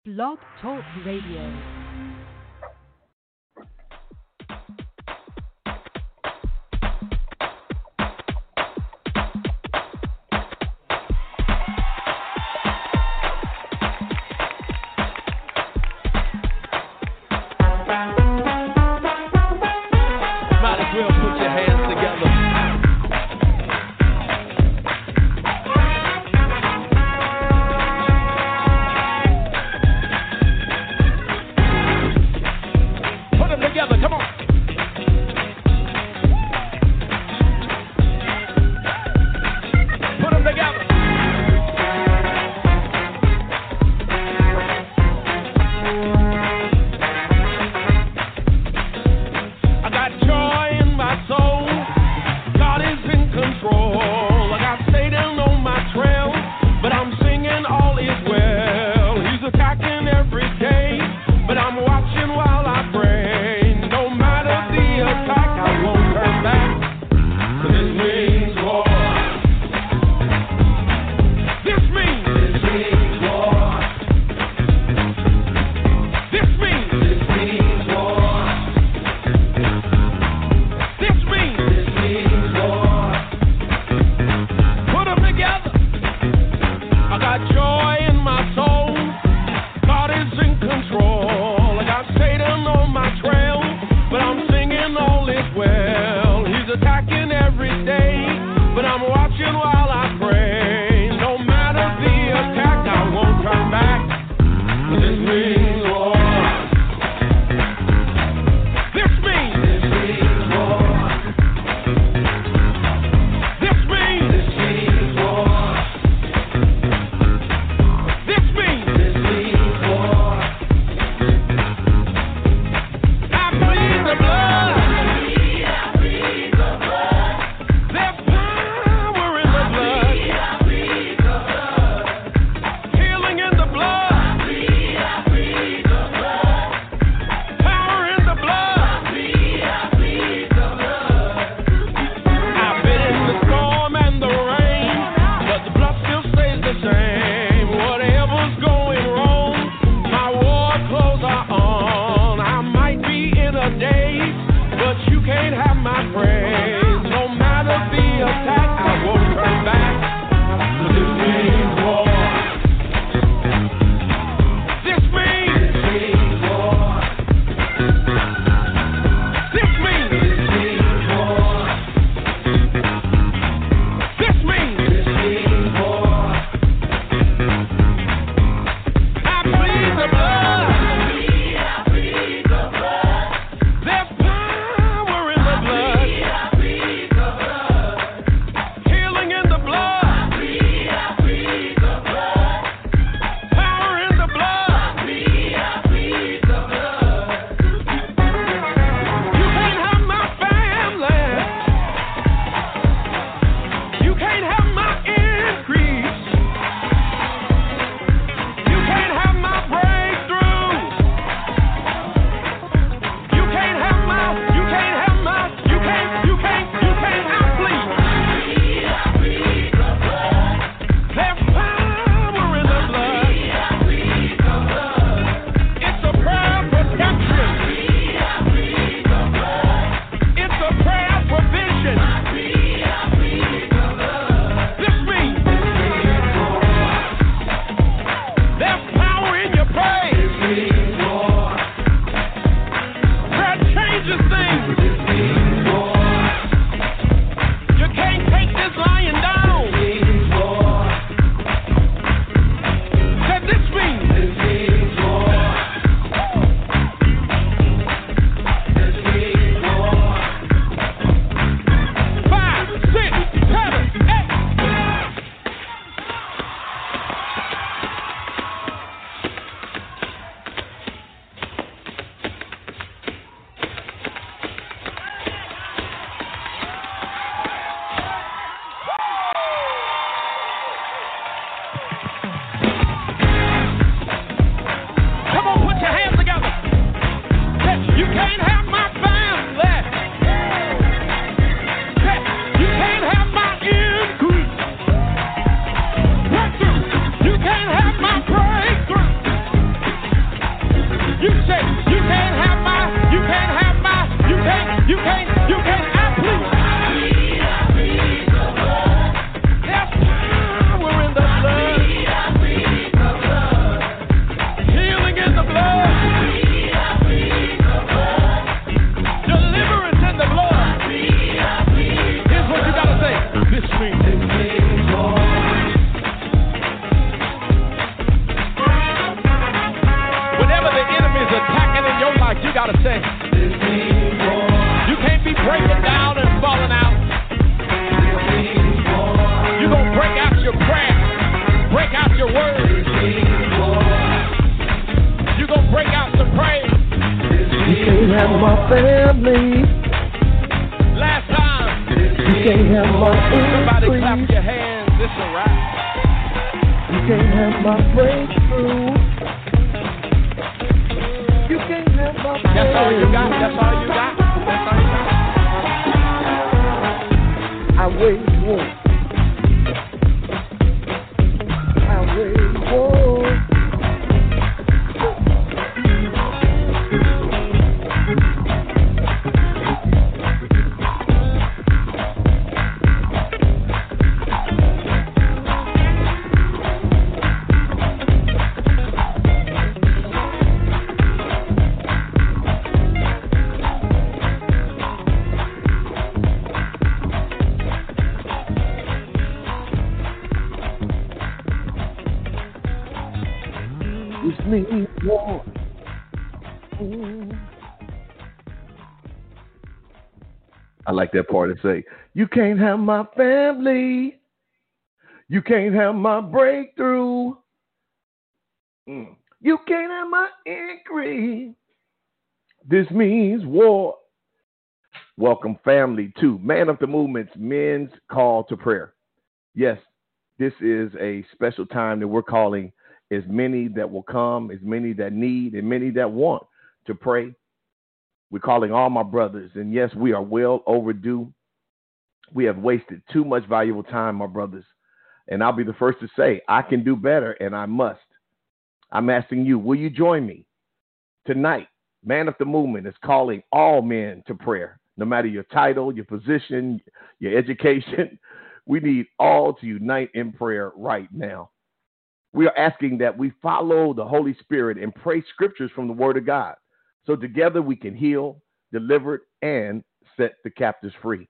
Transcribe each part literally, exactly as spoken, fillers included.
Blog Talk Radio. you got to say. You can't be breaking down and falling out. You're going to break out your prayer. Break out your words. You're going to break out some praise. You can't have my family. Last time. You can't have my Somebody increase. clap your hands. This a wrap. You can't have my breakthrough. You can't have my That's all you got. That's all you got. That's all you got. I wage war. I wage war. Me war. I like that part to say, you can't have my family. You can't have my breakthrough. Mm. You can't have my increase. This means war. Welcome, family, to Man of the Movement's Men's Call to Prayer. Yes, this is a special time that we're calling as many that will come, as many that need, and many that want to pray. We're calling all my brothers, and yes, we are well overdue. We have wasted too much valuable time, my brothers, and I'll be the first to say, I can do better, and I must. I'm asking you, will you join me? Tonight, Man of the Movement is calling all men to prayer, no matter your title, your position, your education. We need all to unite in prayer right now. We are asking that we follow the Holy Spirit and pray scriptures from the Word of God. So together we can heal, deliver, and set the captives free.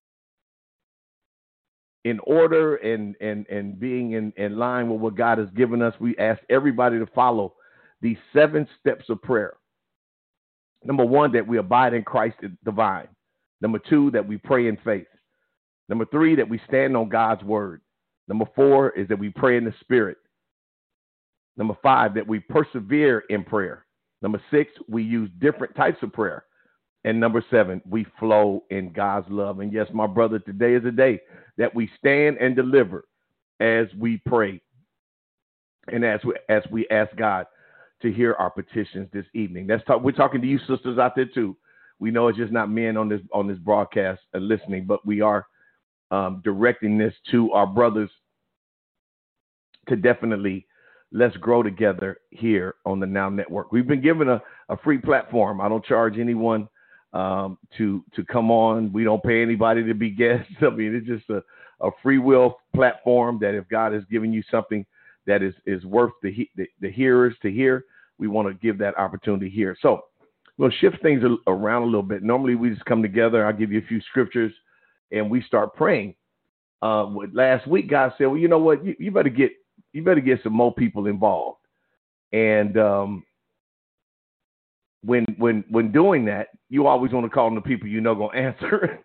In order and, and, and being in, in line with what God has given us, we ask everybody to follow these seven steps of prayer. Number one, that we abide in Christ divine. Number two, that we pray in faith. Number three, that we stand on God's word. Number four is that we pray in the Spirit. Number five, that we persevere in prayer. Number six, we use different types of prayer. And number seven, we flow in God's love. And yes, my brother, today is a day that we stand and deliver as we pray and as we, as we ask God to hear our petitions this evening. That's talk, we're talking to you sisters out there too. We know it's just not men on this on this broadcast uh, listening, but we are um, directing this to our brothers to definitely let's grow together here on the Now Network. We've been given a, a free platform. I don't charge anyone um, to to come on. We don't pay anybody to be guests. I mean, it's just a, a free will platform that if God has given you something that is, is worth the, the, the hearers to hear, we want to give that opportunity here. So we'll shift things around a little bit. Normally we just come together. I'll give you a few scriptures and we start praying. Uh, last week, God said, well, you know what? You, you better get you better get some more people involved. And um, when when when doing that, you always want to call on the people you know going to answer.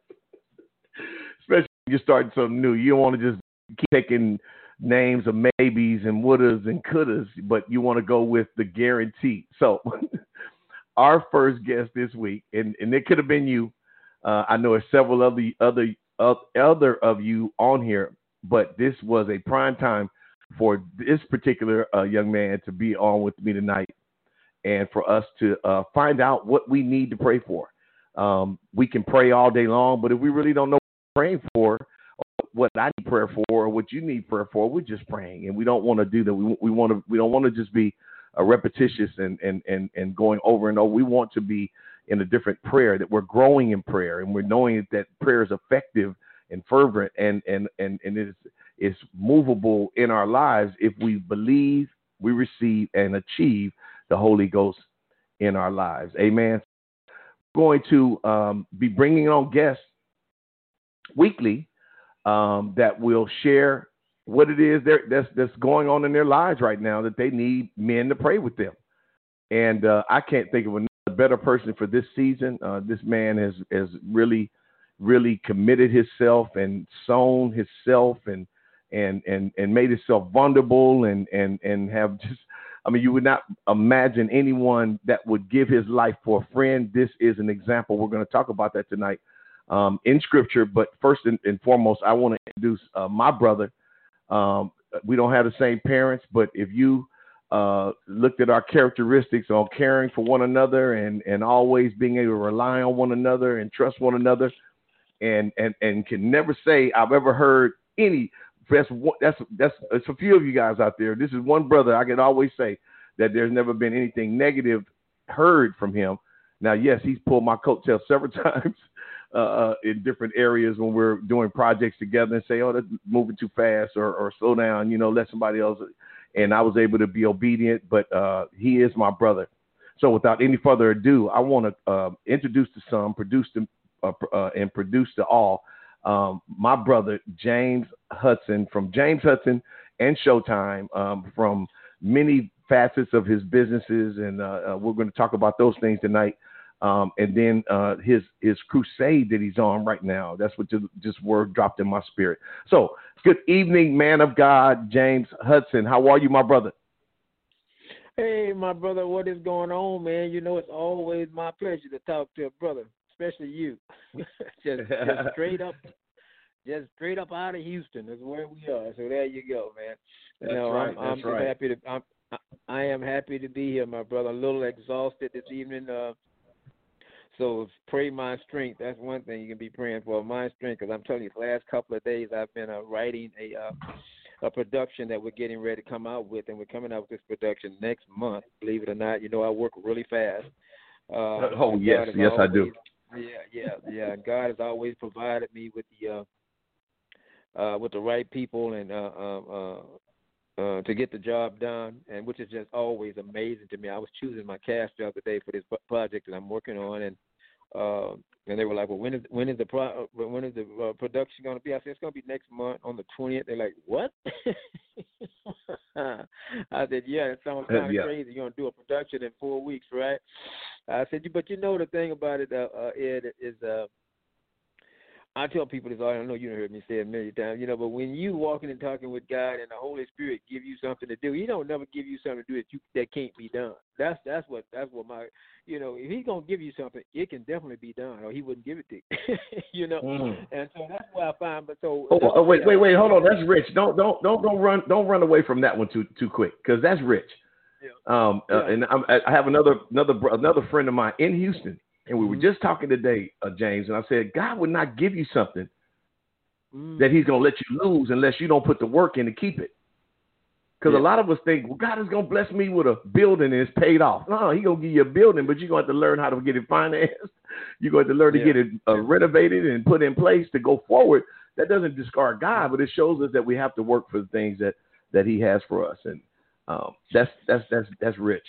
Especially when you're starting something new. You don't want to just keep taking names of maybes and wouldas and couldas, but you want to go with the guarantee. So our first guest this week, and, and it could have been you. Uh, I know there's several other other uh, other of you on here, but this was a prime time for this particular uh, young man to be on with me tonight, and for us to uh, find out what we need to pray for. Um, we can pray all day long, but if we really don't know what we're praying for, what I need prayer for, or what you need prayer for, we're just praying, and we don't want to do that. We we want to we don't want to just be uh, repetitious and and and and going over and over. We want to be in a different prayer, that we're growing in prayer, and we're knowing that prayer is effective and fervent, and and and and it is is movable in our lives if we believe, we receive, and achieve the Holy Ghost in our lives. Amen. We're going to um, be bringing on guests weekly um, that will share what it is that's that's going on in their lives right now, that they need men to pray with them. And uh, I can't think of another better person for this season. Uh, this man has has really, really committed himself and sown himself and and and and made himself vulnerable and and and have just. I mean, you would not imagine anyone that would give his life for a friend. This is an example. We're going to talk about that tonight um, in Scripture. But first and, and foremost, I want to introduce uh, my brother. Um, we don't have the same parents, but if you uh, looked at our characteristics on caring for one another and, and always being able to rely on one another and trust one another, and and, and can never say I've ever heard any. That's that's that's it's a few of you guys out there. This is one brother I can always say that there's never been anything negative heard from him. Now, yes, he's pulled my coattails several times uh, in different areas when we're doing projects together and say, "Oh, that's moving too fast," or, or "Slow down," you know, let somebody else. And I was able to be obedient, but uh, he is my brother. So, without any further ado, I want to uh, introduce the some, produce them, uh, uh, and produce the all. Um, my brother, James Hudson, from James Hudson and Showtime, um, from many facets of his businesses. And uh, uh, we're going to talk about those things tonight. Um, and then uh, his his crusade that he's on right now. That's what just, just word dropped in my spirit. So good evening, man of God, James Hudson. How are you, my brother? Hey, my brother, what is going on, man? You know, it's always my pleasure to talk to a brother. Especially you, just, just straight up, just straight up out of Houston is where we are. So there you go, man. That's you know, right. I'm, that's I'm right. happy to. I'm, I am happy to be here, my brother. A little exhausted this evening. Uh, so pray my strength. That's one thing you can be praying for, my strength. Because I'm telling you, the last couple of days I've been uh, writing a uh, a production that we're getting ready to come out with, and we're coming out with this production next month. Believe it or not, you know I work really fast. Uh, oh yes, yes always, I do. Yeah, yeah, yeah. God has always provided me with the uh, uh, with the right people and uh, uh, uh, uh, to get the job done, and which is just always amazing to me. I was choosing my cast the other day for this project that I'm working on, and uh, and they were like, "Well, when is when is the pro- when is the uh, production going to be?" I said, "It's going to be next month on the twentieth." They're like, "What?" I said, "Yeah, it sounds kind of yeah. crazy. You're going to do a production in four weeks, right?" I said, "But you know the thing about it, uh, uh, Ed, is uh, I tell people this. I know you heard me say it a million times, you know. But when you walking and talking with God and the Holy Spirit give you something to do, He don't never give you something to do that you that can't be done. That's that's what that's what my you know. If He's gonna give you something, it can definitely be done, or He wouldn't give it to you. you know. Mm. And so that's what I find. But so oh, oh wait wait wait hold on. That's rich. Don't don't don't don't run don't run away from that one too too quick because that's rich. Yeah. Um, yeah. Uh, and I'm, I have another another another friend of mine in Houston, and we were just talking today, uh, James, and I said God would not give you something mm. that He's gonna let you lose unless you don't put the work in to keep it. Because yeah. a lot of us think, well, God is gonna bless me with a building and it's paid off. No, He's gonna give you a building, but you're gonna have to learn how to get it financed. You're going to have to learn yeah. to get it uh, renovated and put in place to go forward. That doesn't discard God, but it shows us that we have to work for the things that that He has for us, and Um, that's that's that's that's rich.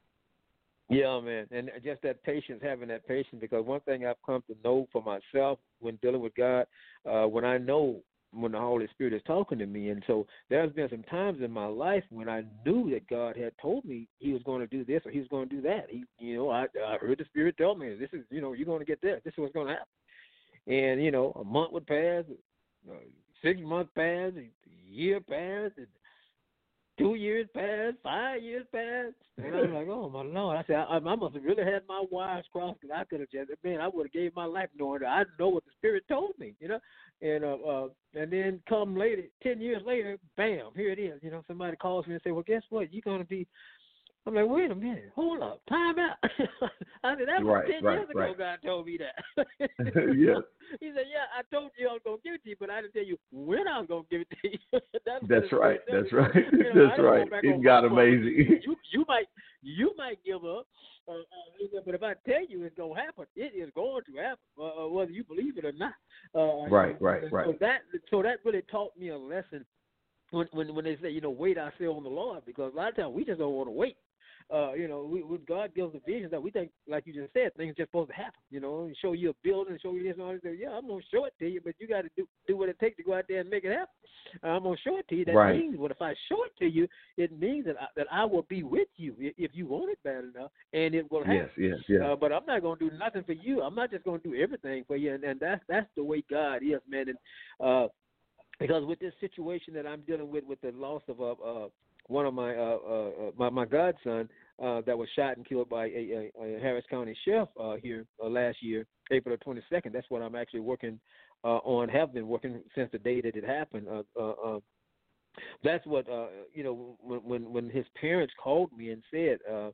Yeah, man, and just that patience, having that patience, because one thing I've come to know for myself when dealing with God, uh, when I know when the Holy Spirit is talking to me, and so there's been some times in my life when I knew that God had told me He was going to do this or He was going to do that. He, you know, I, I heard the Spirit tell me, this is, you know, you're going to get this. This is what's going to happen. And you know, a month would pass, uh, six months passed, a year passed, and two years passed, five years passed, and I'm like, oh, my Lord. I said, I, I must have really had my wires crossed, because I could have just, man, I would have gave my life knowing that I know what the Spirit told me, you know. And uh, uh, and then come later, ten years later, bam, here it is. You know, somebody calls me and say, well, guess what? You're going to be, I'm like, wait a minute, hold up, time out. I said, that was right, ten right, years ago right. God told me that. yeah. He said, yeah, I told you I was going to give it to you, but I didn't tell you when I was going to give it to you. That's, That's right, that's me. right, You know, that's right. It got amazing. You, you, might, you might give up, uh, uh, but if I tell you it's going to happen, it is going to happen, uh, whether you believe it or not. Uh, right, and, right, and right. So that, so that really taught me a lesson when, when, when they say, you know, wait, I say on the Lord, because a lot of times we just don't want to wait. uh, you know, we, when God gives a vision, that we think, like you just said, things are just supposed to happen. You know, and show you a building, show you this and all this. Yeah, I'm gonna show it to you, but you got to do do what it takes to go out there and make it happen. I'm gonna show it to you. That right. means, what if I show it to you? It means that I, that I will be with you if you want it bad enough, and it will happen. Yes, yes, yes. Uh, but I'm not gonna do nothing for you. I'm not just gonna do everything for you, and, and that's that's the way God is, man. And uh, because with this situation that I'm dealing with, with the loss of uh, uh, one of my uh, uh, my, my godson uh, that was shot and killed by a, a, a Harris County sheriff uh, here uh, last year, April the twenty-second. That's what I'm actually working uh, on. Have been working since the day that it happened. Uh, uh, uh, that's what uh, you know. When, when when his parents called me and said uh,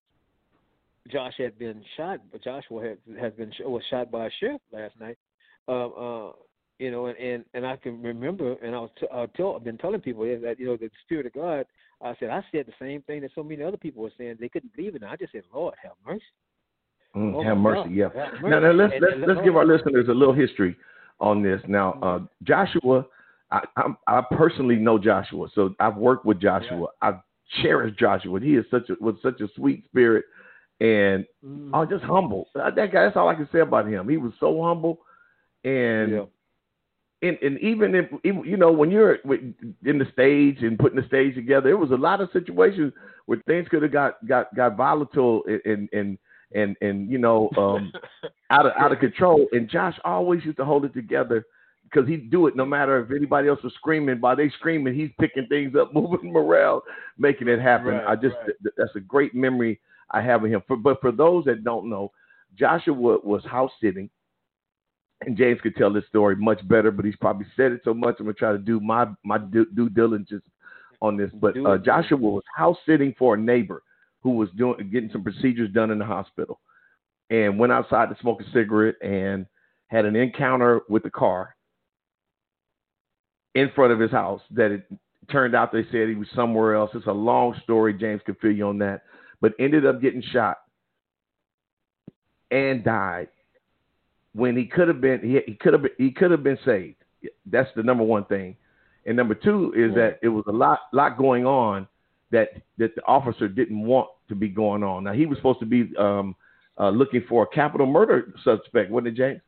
Josh had been shot, Joshua had has been was shot by a sheriff last night. Uh, uh, You know, and, and, and I can remember, and I was t- I tell, I've been telling people that, you know, the Spirit of God, I said, I said the same thing that so many other people were saying. They couldn't believe it. And I just said, Lord, have mercy. Mm, oh, have mercy, God, yeah. have Now, now let's, and, let's, and, let's Lord, give our listeners a little history on this. Now, uh, Joshua, I, I, I personally know Joshua, so I've worked with Joshua. Right. I've cherished Joshua. He is such a, was such a sweet spirit and mm. oh, just humble. That guy, that's all I can say about him. He was so humble. And yeah. And, and even if, even, you know, when you're in the stage and putting the stage together, it was a lot of situations where things could have got, got, got volatile and, and, and, and, you know, um, out of, out of control. And Josh always used to hold it together because he'd do it no matter if anybody else was screaming. While they screaming, he's picking things up, moving morale, making it happen. Right, I just, right. th- that's a great memory I have of him. For, but for those that don't know, Joshua was house sitting. And James could tell this story much better, but he's probably said it so much. I'm going to try to do my, my due, due diligence on this. But uh, Joshua was house sitting for a neighbor who was doing getting some procedures done in the hospital and went outside to smoke a cigarette and had an encounter with the car in front of his house that it turned out they said he was somewhere else. It's a long story. James could fill you on that. But ended up getting shot and died. When he could have been, he, he could have been, he could have been saved. That's the number one thing, and number two is yeah. that it was a lot, lot going on that that the officer didn't want to be going on. Now he was supposed to be um, uh, looking for a capital murder suspect, wasn't it, James?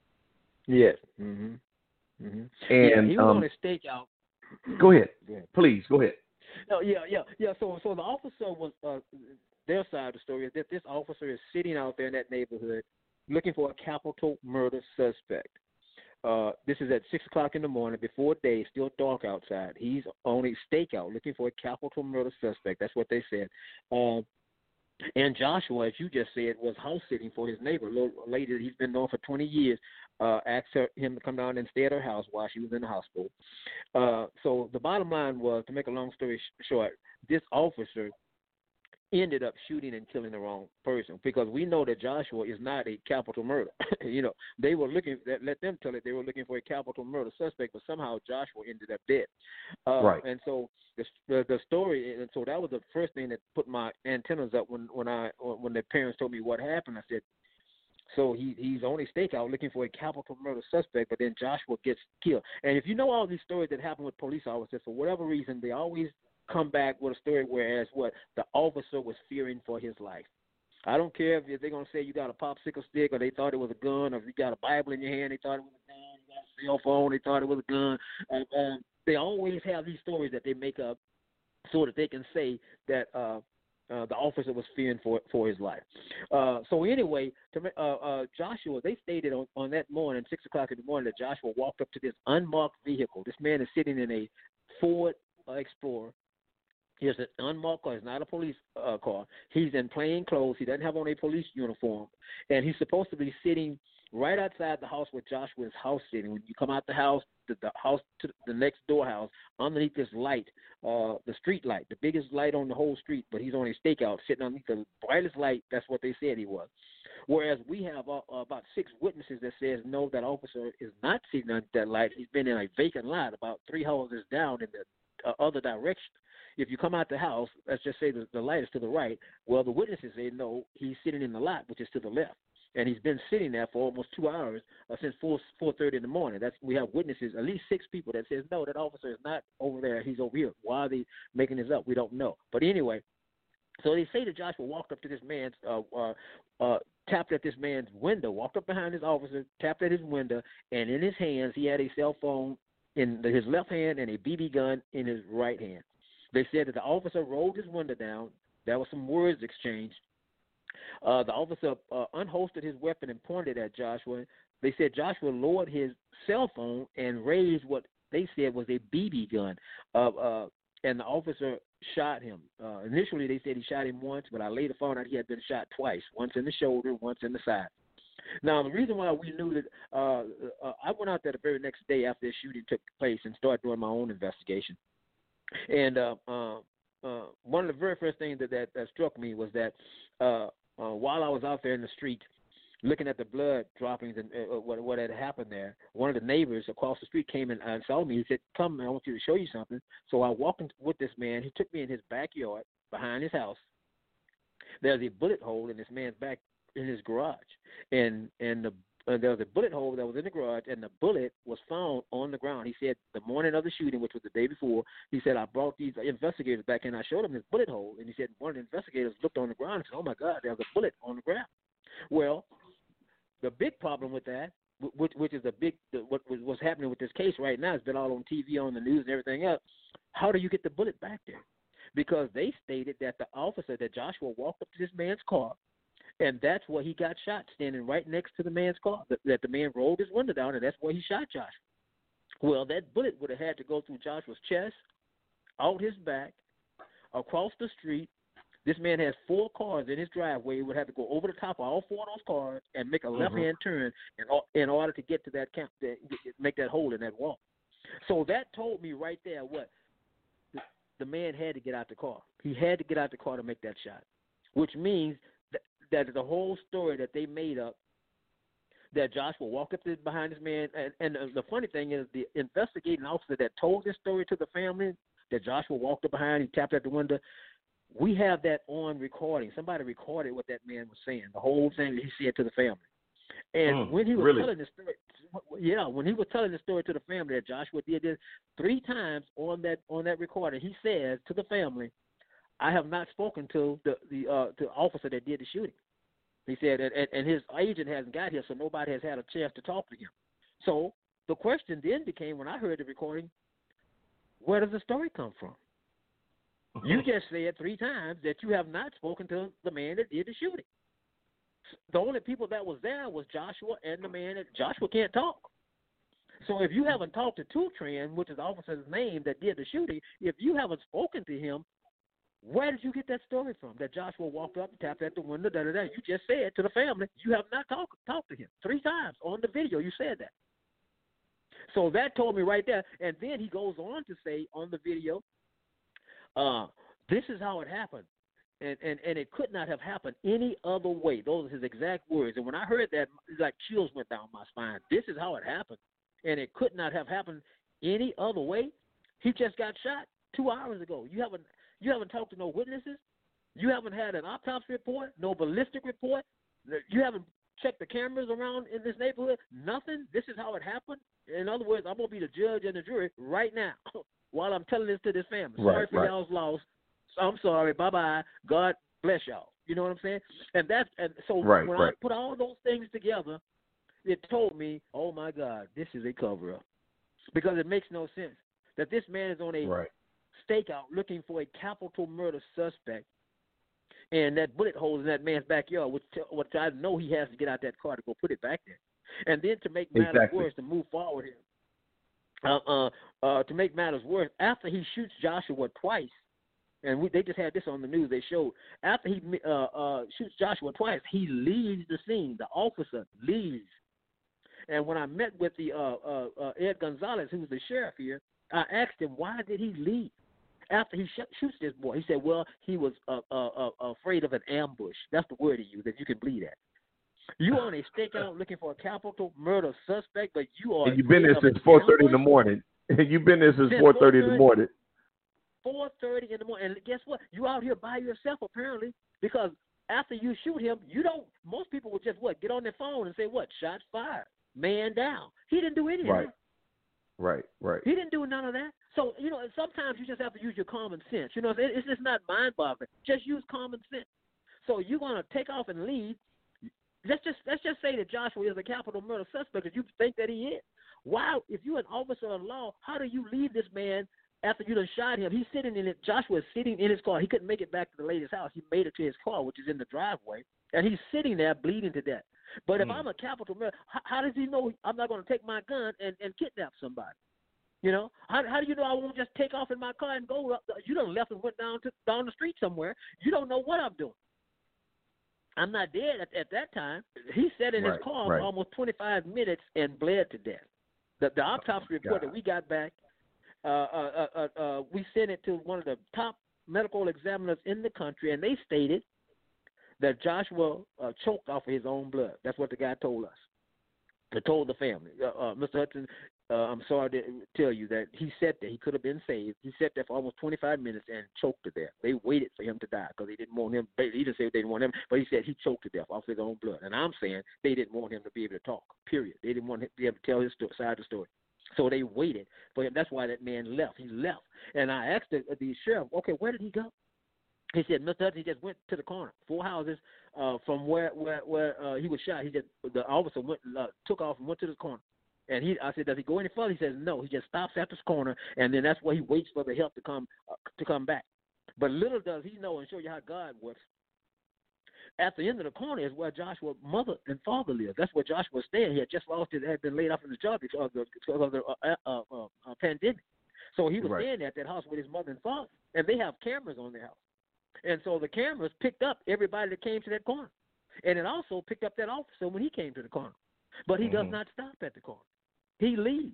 Yes. Mm-hmm. Mm-hmm. And yeah, he was um, on a stakeout. Go ahead. Go ahead, please go ahead. No, yeah, yeah, yeah. So, so the officer was uh, their side of the story is that this officer is sitting out there in that neighborhood, looking for a capital murder suspect. Uh, this is at six o'clock in the morning, before day, still dark outside. He's on a stakeout looking for a capital murder suspect. That's what they said. Uh, and Joshua, as you just said, was house sitting for his neighbor, a little lady that he's been known for twenty years, uh, asked her, him to come down and stay at her house while she was in the hospital. Uh, so the bottom line was, to make a long story sh- short, this officer ended up shooting and killing the wrong person, because we know that Joshua is not a capital murder. you know, they were looking, let them tell it, they were looking for a capital murder suspect, but somehow Joshua ended up dead. Uh, right. And so the, the the story, and so that was the first thing that put my antennas up when, when I when the parents told me what happened. I said, so he he's on a stakeout looking for a capital murder suspect, but then Joshua gets killed. And if you know all these stories that happen with police officers, for whatever reason, they always come back with a story whereas what the officer was fearing for his life. I don't care if they're going to say you got a popsicle stick or they thought it was a gun, or if you got a Bible in your hand, they thought it was a gun, you got a cell phone, they thought it was a gun. Um, um, they always have these stories that they make up so that they can say that uh, uh, the officer was fearing for for his life. Uh, so anyway, to, uh, uh, Joshua, they stated on, on that morning, six o'clock in the morning, that Joshua walked up to this unmarked vehicle. This man is sitting in a Ford uh, Explorer. It's an unmarked car. It's not a police uh, car. He's in plain clothes. He doesn't have on a police uniform. And he's supposed to be sitting right outside the house where Joshua's house sitting. When you come out the house, the, the house to the next door house, underneath this light, uh, the street light, the biggest light on the whole street, but he's on a stakeout sitting underneath the brightest light. That's what they said he was. Whereas we have uh, about six witnesses that says, no, that officer is not sitting under that light. He's been in a vacant lot about three houses down in the uh, other direction. If you come out the house, let's just say the, the light is to the right, well, the witnesses say, no, he's sitting in the lot, which is to the left. And he's been sitting there for almost two hours uh, since four thirty in the morning. That's we have witnesses, at least six people that says, no, that officer is not over there. He's over here. Why are they making this up? We don't know. But anyway, So they say that Joshua walked up to this man's, uh, uh, uh, tapped at this man's window, walked up behind his officer, tapped at his window, and in his hands he had a cell phone in his left hand and a B B gun in his right hand. They said that the officer rolled his window down. There were some words exchanged. Uh, the officer uh, unholstered his weapon and pointed at Joshua. They said Joshua lowered his cell phone and raised what they said was a B B gun, uh, uh, and the officer shot him. Uh, initially, they said he shot him once, but I later found out he had been shot twice, once in the shoulder, once in the side. Now, the reason why we knew that, uh, uh, I went out there the very next day after the shooting took place and started doing my own investigation. And uh, uh, uh, one of the very first things that, that, that struck me was that uh, uh, while I was out there in the street looking at the blood droppings and uh, what, what had happened there, one of the neighbors across the street came and uh, saw me. He said, "Come, I want you to show you something." So I walked in with this man. He took me in his backyard behind his house. There's a bullet hole in this man's back in his garage, and and the uh, there was a bullet hole that was in the garage, and the bullet was found on the ground. He said the morning of the shooting, which was the day before, he said, "I brought these investigators back in. I showed them this bullet hole," and he said one of the investigators looked on the ground and said, "Oh my God, there's a bullet on the ground." Well, the big problem with that, which, which is a big what was what's happening with this case right now, it's been all on T V, on the news, and everything else. How do you get the bullet back there? Because they stated that the officer, that Joshua, walked up to this man's car, and that's where he got shot, standing right next to the man's car. That, that the man rolled his window down, and that's where he shot Joshua. Well, that bullet would have had to go through Joshua's chest, out his back, across the street. This man has four cars in his driveway. He would have to go over the top of all four of those cars and make a mm-hmm. left-hand turn in, in order to get to that camp, to make that hole in that wall. So that told me right there what the, the man had to get out the car. He had to get out the car to make that shot, which means that, that the whole story that they made up, that Joshua walked up to behind this man, and, and the funny thing is the investigating officer that told this story to the family, that Joshua walked up behind, he tapped at the window, we have that on recording. Somebody recorded what that man was saying, the whole thing that he said to the family. And mm, when he was really? telling the story, yeah, when he was telling the story to the family that Joshua did this three times on that on that recording, he says to the family, "I have not spoken to the the uh, the officer that did the shooting." He said, and, and his agent hasn't got here, so nobody has had a chance to talk to him. So the question then became, when I heard the recording, where does the story come from? You just said three times that you have not spoken to the man that did the shooting. The only people that was there was Joshua and the man that Joshua can't talk. So if you haven't talked to Tutran, which is the officer's name that did the shooting, if you haven't spoken to him, where did you get that story from? That Joshua walked up and tapped at the window, da da da. You just said to the family, you have not talked talked to him three times on the video. You said that. So that told me right there. And then he goes on to say on the video, Uh, this is how it happened, and, and and it could not have happened any other way. Those are his exact words. And when I heard that, like chills went down my spine. This is how it happened, and it could not have happened any other way. He just got shot two hours ago. You haven't you haven't talked to no witnesses. You haven't had an autopsy report, no ballistic report. You haven't checked the cameras around in this neighborhood. Nothing. This is how it happened. In other words, I'm gonna be the judge and the jury right now. While I'm telling this to this family. Sorry right, for right. y'all's loss. I'm sorry. Bye-bye. God bless y'all. You know what I'm saying? And that's and so right, when right. I put all those things together, it told me, oh, my God, this is a cover-up. Because it makes no sense that this man is on a right. stakeout looking for a capital murder suspect, and that bullet hole in that man's backyard, which, which I know he has to get out that car to go put it back there. And then to make matters exactly. worse, to move forward here, Uh, uh, uh, to make matters worse, after he shoots Joshua twice, and we, they just had this on the news, they showed, after he uh, uh, shoots Joshua twice, he leaves the scene. The officer leaves. And when I met with the uh, uh, uh, Ed Gonzalez, who's the sheriff here, I asked him, why did he leave after he sh- shoots this boy? He said, well, he was uh, uh, uh, afraid of an ambush. That's the word he used, that you can bleed at. You on a stakeout looking for a capital murder suspect, but you are. And you've been there since four thirty in the morning. You've been there since four thirty in the morning. Four thirty in the morning, and guess what? You out here by yourself apparently, because after you shoot him, you don't. Most people would just what get on their phone and say what? Shots fired, man down. He didn't do anything. Right. right, right. He didn't do none of that. So, you know, sometimes you just have to use your common sense. You know, it's just not mind-boggling. Just use common sense. So you're going to take off and leave. Let's just let's just say that Joshua is a capital murder suspect and you think that he is. Why, if you're an officer of law, how do you leave this man after you done shot him? He's sitting in it. Joshua is sitting in his car. He couldn't make it back to the lady's house. He made it to his car, which is in the driveway, and he's sitting there bleeding to death. But if mm. I'm a capital murder, how, how does he know I'm not going to take my gun and, and kidnap somebody? You know, how, how do you know I won't just take off in my car and go? You done left and went down to down the street somewhere. You don't know what I'm doing. I'm not dead at, at that time. He sat in right, his car right. for almost twenty-five minutes and bled to death. The, the autopsy oh, report God. that we got back, uh, uh, uh, uh, we sent it to one of the top medical examiners in the country, and they stated that Joshua uh, choked off of his own blood. That's what the guy told us. He told the family. Uh, uh, Mister Hudson, uh, I'm sorry to tell you that he sat there. He could have been saved. He sat there for almost twenty-five minutes and choked to death. They waited for him to die because they didn't want him. He didn't say they didn't want him, but he said he choked to death off his own blood. And I'm saying they didn't want him to be able to talk, period. They didn't want him to be able to tell his sto- side of the story. So they waited for him. That's why that man left. He left. And I asked the, the sheriff, okay, where did he go? He said, Mister Hudson, he just went to the corner, four houses uh, from where where where uh, he was shot. He just the officer went uh, took off and went to the corner. And he, I said, does he go any further? He says, no. He just stops at this corner, and then that's where he waits for the help to come uh, to come back. But little does he know, and show you how God works. At the end of the corner is where Joshua's mother and father lived. That's where Joshua was staying. He had just lost his, had been laid off in his job because of the, because of the uh, uh, uh, uh, pandemic. So he was right. staying at that house with his mother and father, and they have cameras on their house. And so the cameras picked up everybody that came to that corner. And it also picked up that officer when he came to the corner. But he mm-hmm. does not stop at the corner. He leaves.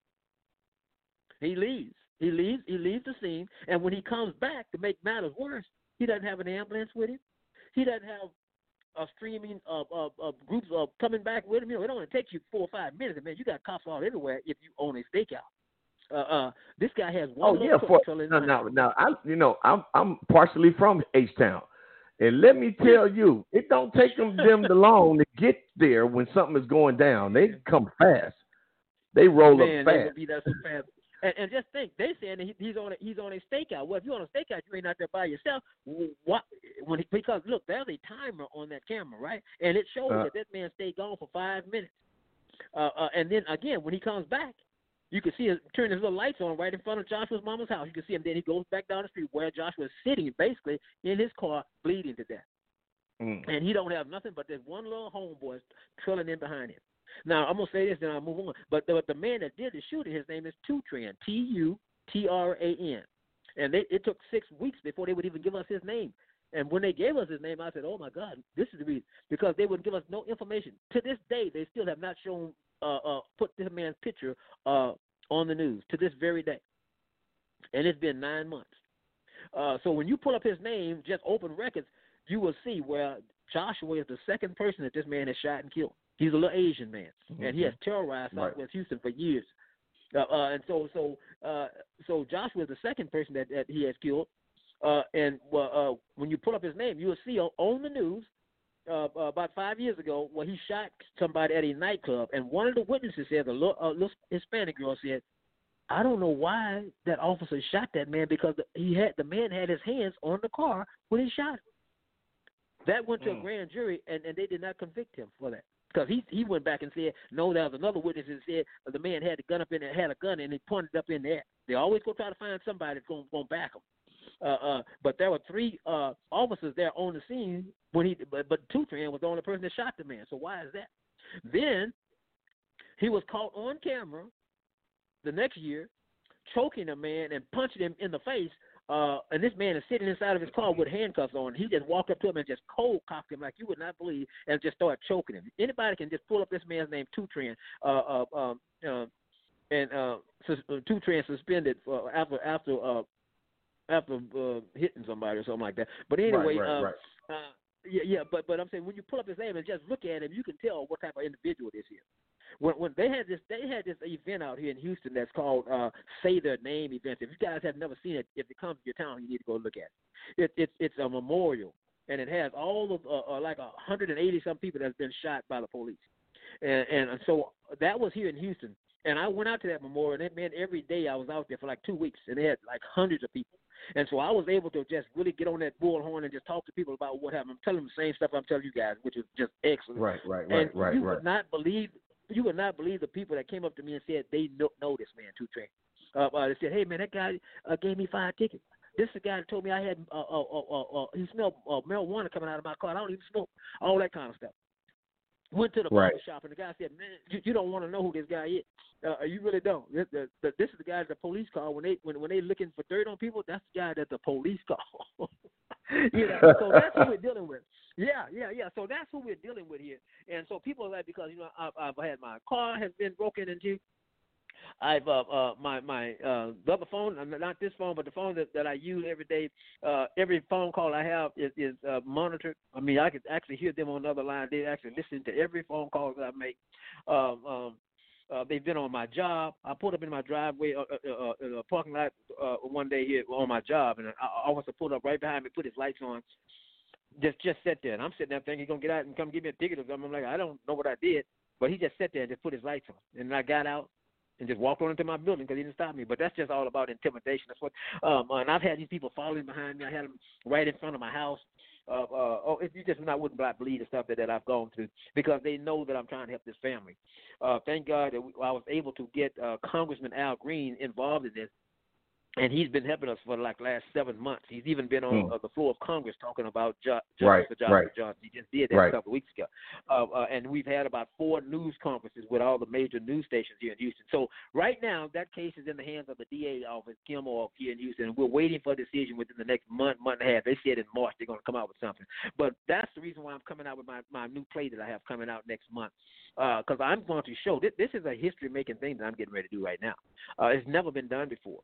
He leaves. He leaves. He leaves the scene. And when he comes back, to make matters worse, he doesn't have an ambulance with him. He doesn't have a streaming of, of, of groups of coming back with him. You know, it only takes you four or five minutes. And, man, you got cops all everywhere if you own a stakeout. Uh, uh, this guy has one. Oh yeah, for no, now, now I, you know, I'm I'm partially from H-Town, and let me tell you, it don't take them them the long to get there when something is going down. They come fast. They roll Man, up they fast. will be there so fast. And, and just think, they saying that he, he's on a, he's on a stakeout. Well, if you're on a stakeout, you ain't out there by yourself. What? When he, because look, there's a timer on that camera, right? And it shows uh, that that man stayed gone for five minutes. Uh, uh, and then again, when he comes back, you can see him turn his little lights on right in front of Joshua's mama's house. You can see him. Then he goes back down the street where Joshua is sitting, basically in his car, bleeding to death. Mm. And he don't have nothing but this one little homeboy trailing in behind him. Now, I'm going to say this, then I'll move on. But the, the man that did the shooting, his name is Tutran, T U T R A N. And they, it took six weeks before they would even give us his name. And when they gave us his name, I said, oh, my God, this is the reason. Because they would give us no information. To this day, they still have not shown, uh, uh, put this man's picture uh, on the news to this very day. And it's been nine months. Uh, so when you pull up his name, just open records, you will see where Joshua is the second person that this man has shot and killed. He's a little Asian man, mm-hmm. and he has terrorized right. Southwest Houston for years. Uh, uh, and so, so, uh, so Joshua is the second person that, that he has killed. Uh, and uh, when you pull up his name, you will see on, on the news uh, uh, about five years ago where he shot somebody at a nightclub, and one of the witnesses said, the little, uh, little Hispanic girl said, "I don't know why that officer shot that man because the, he had the man had his hands on the car when he shot him." That went to mm. a grand jury, and, and they did not convict him for that. Because he he went back and said, no, there was another witness that said the man had a gun up in there, had a gun, and he pointed up in there. They always go try to find somebody that's going to back them. Uh, uh, but there were three uh, officers there on the scene when he, but, but Tutran was the only person that shot the man. So why is that? Then he was caught on camera the next year choking a man and punching him in the face. Uh, and this man is sitting inside of his car with handcuffs on. He just walked up to him and just cold cocked him like you would not believe and just started choking him. Anybody can just pull up this man's name, Tutran, uh, uh, um, uh, and uh, sus- uh, Tutran suspended uh, after after uh, after uh, hitting somebody or something like that. But anyway, right, right, uh, right. Uh, yeah, yeah. But but I'm saying when you pull up his name and just look at him, you can tell what type of individual this is. When when they had this they had this event out here in Houston that's called uh, Say Their Name event. If you guys have never seen it, if it comes to your town, you need to go look at it. it it's it's a memorial, and it has all of uh, uh, like one hundred eighty some people that's been shot by the police, and and so that was here in Houston. And I went out to that memorial, and it meant every day I was out there for like two weeks, and they had like hundreds of people. And so I was able to just really get on that bullhorn and just talk to people about what happened. I'm telling them the same stuff I'm telling you guys, which is just excellent. Right, right, and right, right, you right. would not believe, you would not believe the people that came up to me and said they know, know this man, Two Train. Uh, uh, they said, hey, man, that guy uh, gave me five tickets. This is the guy that told me I had, uh, uh, uh, uh, uh, he smelled uh, marijuana coming out of my car. I don't even smoke. All that kind of stuff. Went to the right. barber shop, and the guy said, man, you, you don't want to know who this guy is. Uh, you really don't. This, the, the, this is the guy that the police call. When they when, when they looking for dirt on people, that's the guy that the police call. you know, so that's who we're dealing with. Yeah, yeah, yeah. So that's who we're dealing with here. And so people are like, because, you know, I've, I've had my car has been broken into. I've uh, uh my my uh the other phone, not this phone, but the phone that, that I use every day. Uh, every phone call I have is, is uh, monitored. I mean, I can actually hear them on the other line. They actually listen to every phone call that I make. Um, um, uh, they've been on my job. I pulled up in my driveway, uh, uh, uh, in a parking lot uh, one day here on my job, and I officer pulled up right behind me, put his lights on. Just just sat there, and I'm sitting there thinking he's gonna get out and come give me a ticket or something. I'm like, I don't know what I did, but he just sat there and just put his lights on, and I got out and just walked on into my building because he didn't stop me. But that's just all about intimidation. That's what. Um, and I've had these people following behind me. I had them right in front of my house. Uh, uh, oh, if you just not wouldn't believe the stuff that, that I've gone through because they know that I'm trying to help this family. Uh, thank God that we, I was able to get uh, Congressman Al Green involved in this. And he's been helping us for like last seven months. He's even been on hmm. uh, the floor of Congress talking about ju- justice right, for Joshua right. Johnson. He just did that right. a couple of weeks ago. Uh, uh, and we've had about four news conferences with all the major news stations here in Houston. So right now, that case is in the hands of the D A office, Kim Orr, here in Houston. And we're waiting for a decision within the next month, month and a half. They said in March they're going to come out with something. But that's the reason why I'm coming out with my, my new play that I have coming out next month. Because uh, I'm going to show this, this is a history-making thing that I'm getting ready to do right now. Uh, it's never been done before.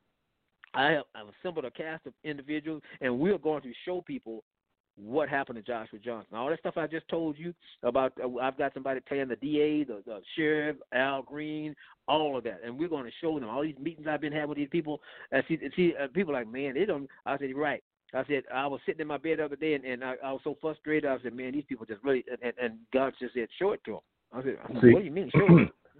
I have I've assembled a cast of individuals, and we're going to show people what happened to Joshua Johnson. All that stuff I just told you about, uh, I've got somebody playing the D A, the, the sheriff, Al Green, all of that. And we're going to show them all these meetings I've been having with these people. And see, see uh, people like, man, they don't. I said, right. I said, I was sitting in my bed the other day, and, and I, I was so frustrated. I said, man, these people just really, and, and God just said, show it to them. I said, I said what do you mean, show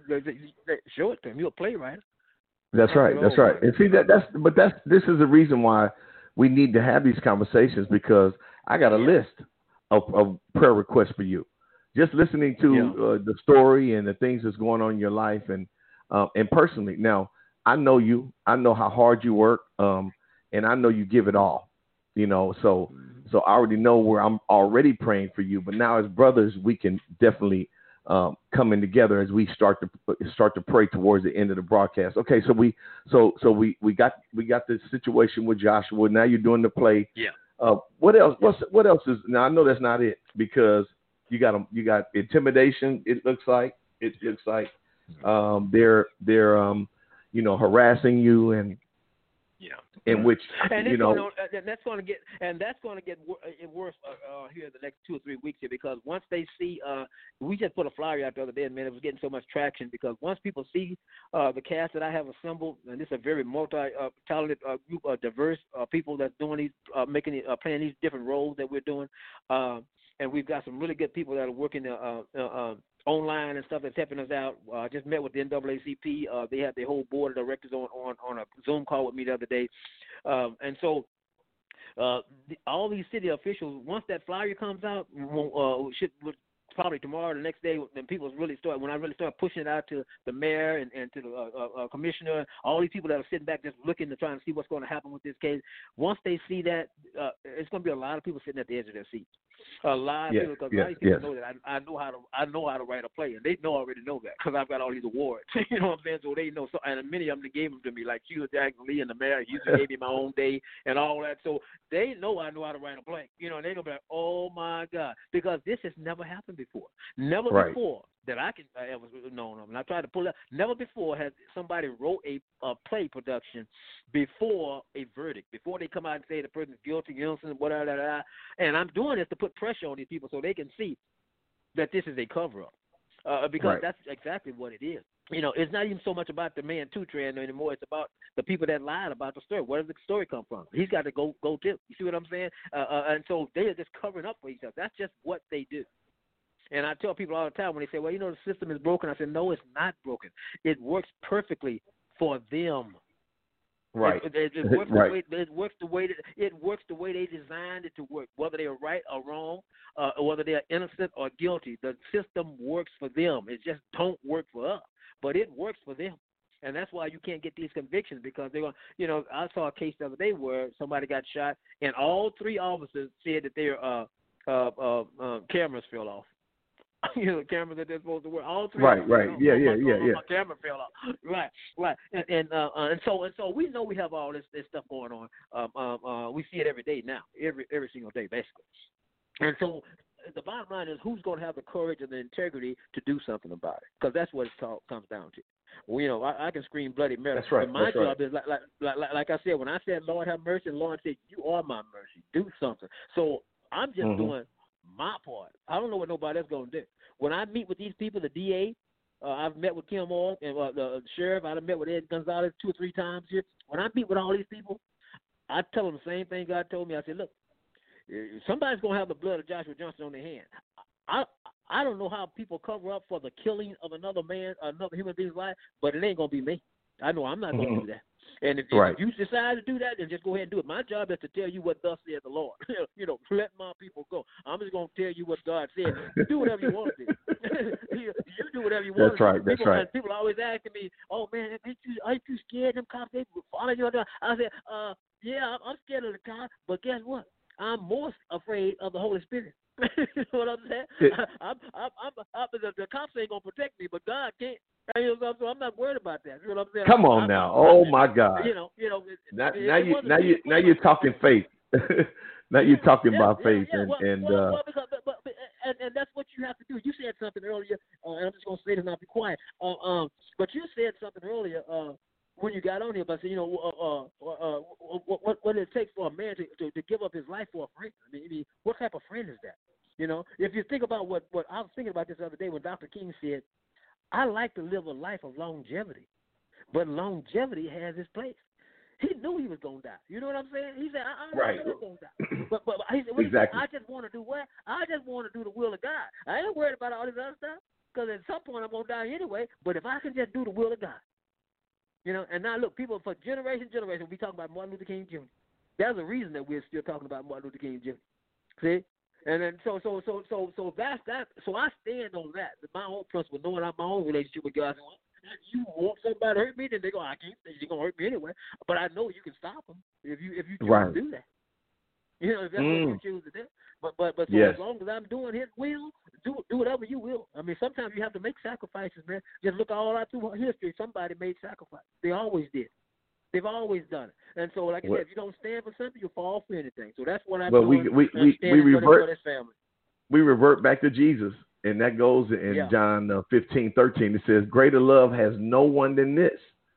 it? Show it to him. You're a playwright. That's right. That's right. And see that that's but that's this is the reason why we need to have these conversations because I got a list of, of prayer requests for you. Just listening to yeah. uh, the story and the things that's going on in your life and uh, and personally. Now I know you. I know how hard you work, um, and I know you give it all. You know, so so I already know where I'm already praying for you. But now as brothers, we can definitely. Um, coming together as we start to start to pray towards the end of the broadcast. Okay, so we so so we, we got we got this situation with Joshua. Now you're doing the play. Yeah. Uh, what else? What's what else is now? I know that's not it because you got you got intimidation. It looks like it looks like um, they're they're um, you know harassing you and. Yeah, in which and you know gonna, uh, that's going to get and that's going to get wor- worse uh, uh, here the next two or three weeks here because once they see, uh, we just put a flyer out the other day and man, it was getting so much traction because once people see uh, the cast that I have assembled, and this is a very multi-talented uh, group of diverse uh, people that's doing these, uh, making uh, playing these different roles that we're doing, uh, and we've got some really good people that are working. Uh, uh, uh, online and stuff that's helping us out. I uh, just met with the N double A C P. Uh, they had their whole board of directors on, on, on a Zoom call with me the other day. Um, and so uh, the, all these city officials, once that flyer comes out, uh, should probably tomorrow or the next day, when people really start, when I really start pushing it out to the mayor and, and to the uh, uh, commissioner, all these people that are sitting back just looking to try and see what's going to happen with this case, once they see that, uh, it's going to be a lot of people sitting at the edge of their seats. A lot of yes, people, because yes, a lot of people yes. know that I, I know how to I know how to write a play, and they know already know that because I've got all these awards. You know what I'm saying? So they know. So and many of them they gave them to me, like Hugh Jackson Lee and the mayor. Houston gave me my own day and all that. So they know I know how to write a play. You know, and they're gonna be like, oh my God, because this has never happened before. Never right. before that I can I ever known of. And I tried to pull up. Never before has somebody wrote a, a play production before a verdict, before they come out and say the person's guilty, innocent, whatever. Blah, blah, blah. And I'm doing this to put pressure on these people so they can see that this is a cover-up, uh, because right. that's exactly what it is. You know, it's not even so much about the man Two Train anymore. It's about the people that lied about the story. Where does the story come from? He's got to go go tip. You see what I'm saying? Uh, uh, and so they are just covering up for each other. That's just what they do. And I tell people all the time when they say, well, you know, the system is broken. I said, no, it's not broken. It works perfectly for them. Right. It, it, it, works right. the way, it works the way that it works the way they designed it to work, whether they are right or wrong, uh, or whether they are innocent or guilty. The system works for them. It just don't work for us, but it works for them. And that's why you can't get these convictions, because they're going. You know, I saw a case the other day where somebody got shot, and all three officers said that their uh, uh, uh, uh, cameras fell off. You know, the cameras that they're supposed to wear. All three. Right, of them, right, you know, yeah, oh, yeah, my, yeah, oh, yeah. My camera fell off. Right, right, and and, uh, uh, and so and so we know we have all this, this stuff going on. Um, um, uh, we see it every day now, every every single day, basically. And so the bottom line is, who's going to have the courage and the integrity to do something about it? Because that's what it all comes down to. Well, you know, I, I can scream bloody murder. That's right. But my that's job right. is, like, like, like, like I said, when I said, Lord have mercy, and Lord said, you are my mercy. Do something. So I'm just Mm-hmm. doing my part. I don't know what nobody else going to do. When I meet with these people, the D A, uh, I've met with Kim Moore and uh, the sheriff. I've met with Ed Gonzalez two or three times here. When I meet with all these people, I tell them the same thing God told me. I said, look, somebody's going to have the blood of Joshua Johnson on their hand. I I don't know how people cover up for the killing of another man, another human being's life, but it ain't going to be me. I know I'm not going to Mm-hmm. do that. And if, right. if you decide to do that, then just go ahead and do it. My job is to tell you what thus said the Lord. You know, let my people go. I'm just going to tell you what God said. Do whatever you want to do. you, you do whatever you want That's to right. do. That's people, right. People always asking me, oh, man, ain't you, aren't you scared them cops? They follow you. I said, uh, yeah, I'm scared of the cops, but guess what? I'm more afraid of the Holy Spirit. You know what I'm saying? It, I'm, I'm, I'm, I'm, the, the cops ain't going to protect me, but God can't. You know, so I'm not worried about that. You know what I'm saying? come on I'm, now. I'm, oh I'm, my God. You know, you know. It, Now, it, now it you, now me, you, now you're talking faith. Now you're talking yeah, about yeah, faith, yeah. and Well, and well, uh, well because, but, but, but, and, and that's what you have to do. You said something earlier, uh, and I'm just gonna say this, not be quiet. Uh, um, but you said something earlier uh, when you got on here, but said, you know, uh, uh, uh, what, what what it takes for a man to, to, to give up his life for a friend. I mean, I mean, what type of friend is that? You know, if you think about what what I was thinking about this the other day when Doctor King said, I like to live a life of longevity, but longevity has its place. He knew he was going to die. You know what I'm saying? He said, I, I right. know I'm going to die. But, but he said, what exactly. he said, I just want to do what? I just want to do the will of God. I ain't worried about all this other stuff, because at some point I'm going to die anyway, but if I can just do the will of God. You know, and now look, people for generation, generation, we talk about Martin Luther King Junior There's a reason that we're still talking about Martin Luther King Junior See? And then so so so so so that's that. So I stand on that. My own principle, knowing my own relationship with God. If you want somebody to hurt me, then they go, I can't. You're gonna hurt me anyway. But I know you can stop them if you if you choose right. to do that. You know, if that's mm. what you choose to do. But but but so yes. as long as I'm doing His will, do do whatever you will. I mean, sometimes you have to make sacrifices, man. Just look all out through history. Somebody made sacrifices. They always did. They've always done it. And so, like I well, said, if you don't stand for something, you'll fall for anything. So that's what I'm well, doing. we we we, we revert for this family. We revert back to Jesus, and that goes in yeah. John uh, fifteen, thirteen. It says, greater love has no one than this,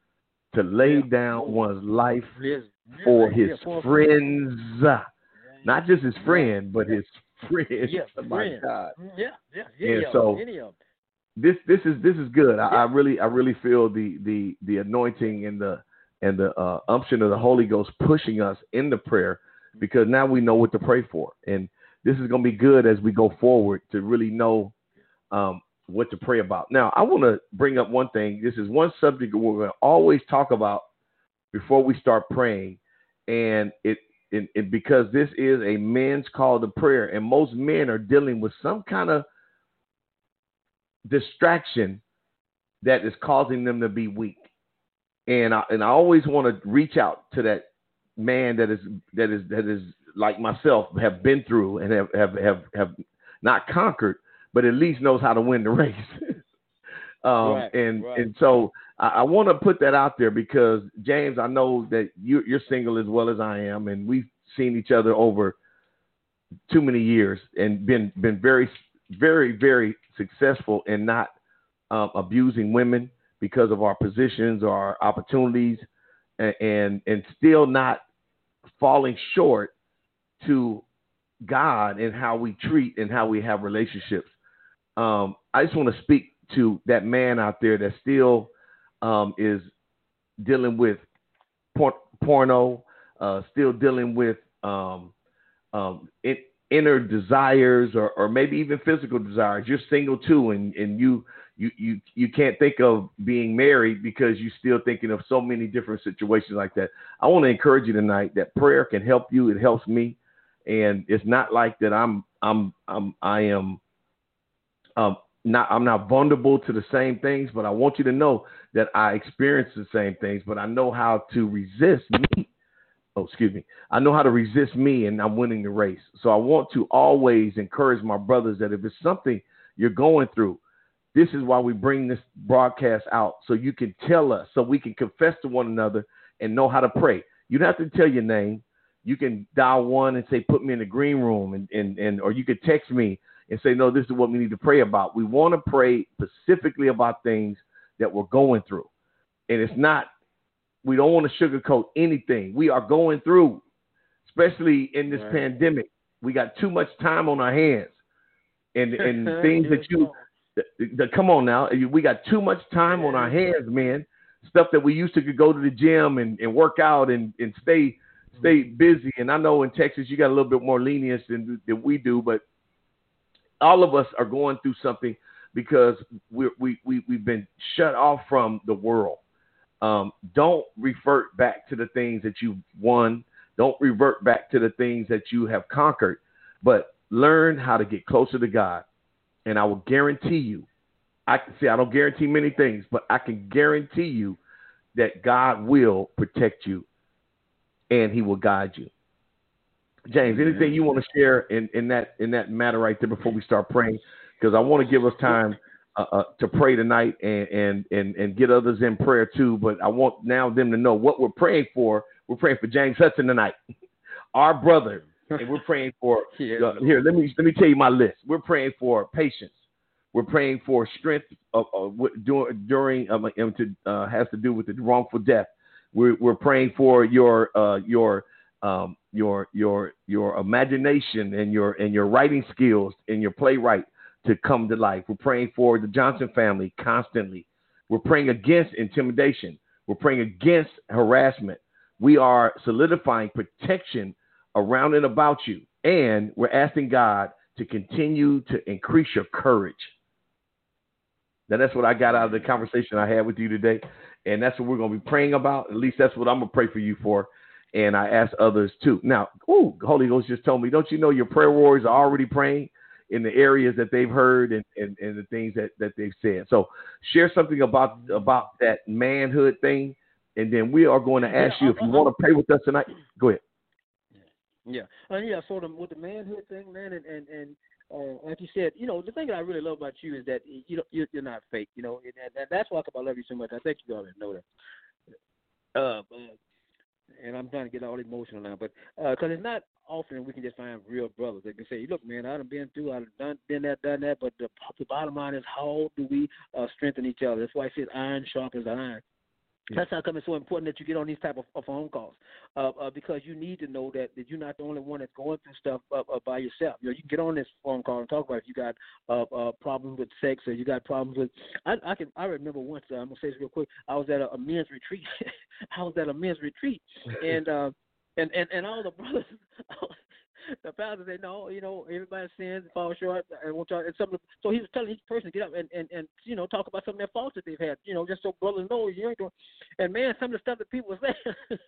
to lay yeah. down oh. one's life yes. for yeah. his yeah. for friends. Yeah. Not just his friend, yeah. but yeah. his friends. Yeah, oh my friend. God. Yeah, yeah, any and of so them, any of them. this this is this is good. Yeah. I, I really I really feel the the the anointing and the and the uh, unction of the Holy Ghost pushing us into prayer, because now we know what to pray for, and this is going to be good as we go forward to really know um, what to pray about. Now, I want to bring up one thing. This is one subject we're going to always talk about before we start praying, and it, it, it because this is a men's call to prayer, and most men are dealing with some kind of distraction that is causing them to be weak. And I, and I always want to reach out to that man that is that is that is like myself, have been through and have have have, have not conquered, but at least knows how to win the race. um, right, and right. and so I, I want to put that out there, because James, I know that you, you're single as well as I am, and we've seen each other over too many years and been been very very very successful in not um, abusing women because of our positions or our opportunities, and, and and still not falling short to God and how we treat and how we have relationships. Um, I just want to speak to that man out there that still um, is dealing with por- porno, uh, still dealing with um, um, it, inner desires or, or maybe even physical desires. You're single too, and, and you, you you you can't think of being married because you're still thinking of so many different situations like that. I want to encourage you tonight that prayer can help you. It helps me, and it's not like that. I'm I'm I'm I am um not I'm not vulnerable to the same things, but I want you to know that I experience the same things, but I know how to resist me. Oh, excuse me. I know how to resist me, and I'm winning the race. So I want to always encourage my brothers that if it's something you're going through, this is why we bring this broadcast out, so you can tell us, so we can confess to one another and know how to pray. You don't have to tell your name. You can dial one and say, put me in the green room, and, and, and or you could text me and say, no, this is what we need to pray about. We want to pray specifically about things that we're going through. And it's not, we don't want to sugarcoat anything. We are going through, especially in this right. pandemic. We got too much time on our hands, and, and things that you, the, the, come on now, we got too much time on our hands, man. Stuff that we used to could go to the gym and, and work out and, and stay stay busy. And I know in Texas you got a little bit more lenience than, than we do, but all of us are going through something because we're, we, we, we've been shut off from the world. Um, don't revert back to the things that you've won. Don't revert back to the things that you have conquered, but learn how to get closer to God. And I will guarantee you, I can say I don't guarantee many things, but I can guarantee you that God will protect you and he will guide you. James, anything you want to share in, in that in that matter right there before we start praying? Because I want to give us time uh, uh, to pray tonight and, and and and get others in prayer too. But I want now them to know what we're praying for. We're praying for James Hudson tonight, our brother, and we're praying for. Uh, here, let me let me tell you my list. We're praying for patience. We're praying for strength uh, uh, during during um, to, uh, has to do with the wrongful death. We're we're praying for your uh, your um, your your your imagination and your and your writing skills and your playwright to come to life. We're praying for the Johnson family constantly. We're praying against intimidation. We're praying against harassment. We are solidifying protection around and about you, and we're asking God to continue to increase your courage. Now, that's what I got out of the conversation I had with you today, and that's what we're going to be praying about. At least that's what I'm going to pray for you for, and I ask others too. Now, ooh, Holy Ghost just told me, don't you know your prayer warriors are already praying in the areas that they've heard and, and, and the things that, that they've said. So share something about about that manhood thing, and then we are going to ask yeah, you if you want to pray with us tonight. Go ahead. Yeah, uh, yeah. So the, with the manhood thing, man, and and, and uh, like you said, you know, the thing that I really love about you is that you know you're, you're not fake, you know, and, and that's why I love you so much. I think you already know that. Uh, uh, and I'm trying to get all emotional now, but because uh, it's not often we can just find real brothers that can say, "Look, man, I've been through, I've done, been that, done that." But the, the bottom line is, how do we uh, strengthen each other? That's why I said, "Iron sharpens iron." That's how come it's so important that you get on these type of, of phone calls, uh, uh, because you need to know that, that you're not the only one that's going through stuff uh, uh, by yourself. You know, you can get on this phone call and talk about if you got uh, uh, problems with sex or you got problems with. I, I can. I remember once. Uh, I'm gonna say this real quick. I was at a, a men's retreat. I was at a men's retreat, and uh, and, and and all the brothers. The pastor said, no, you know, everybody sins and falls short. And, and some, so he was telling each person to get up and, and, and, you know, talk about some of their faults that they've had, you know, just so brothers know you ain't doing. And, man, some of the stuff that people were saying,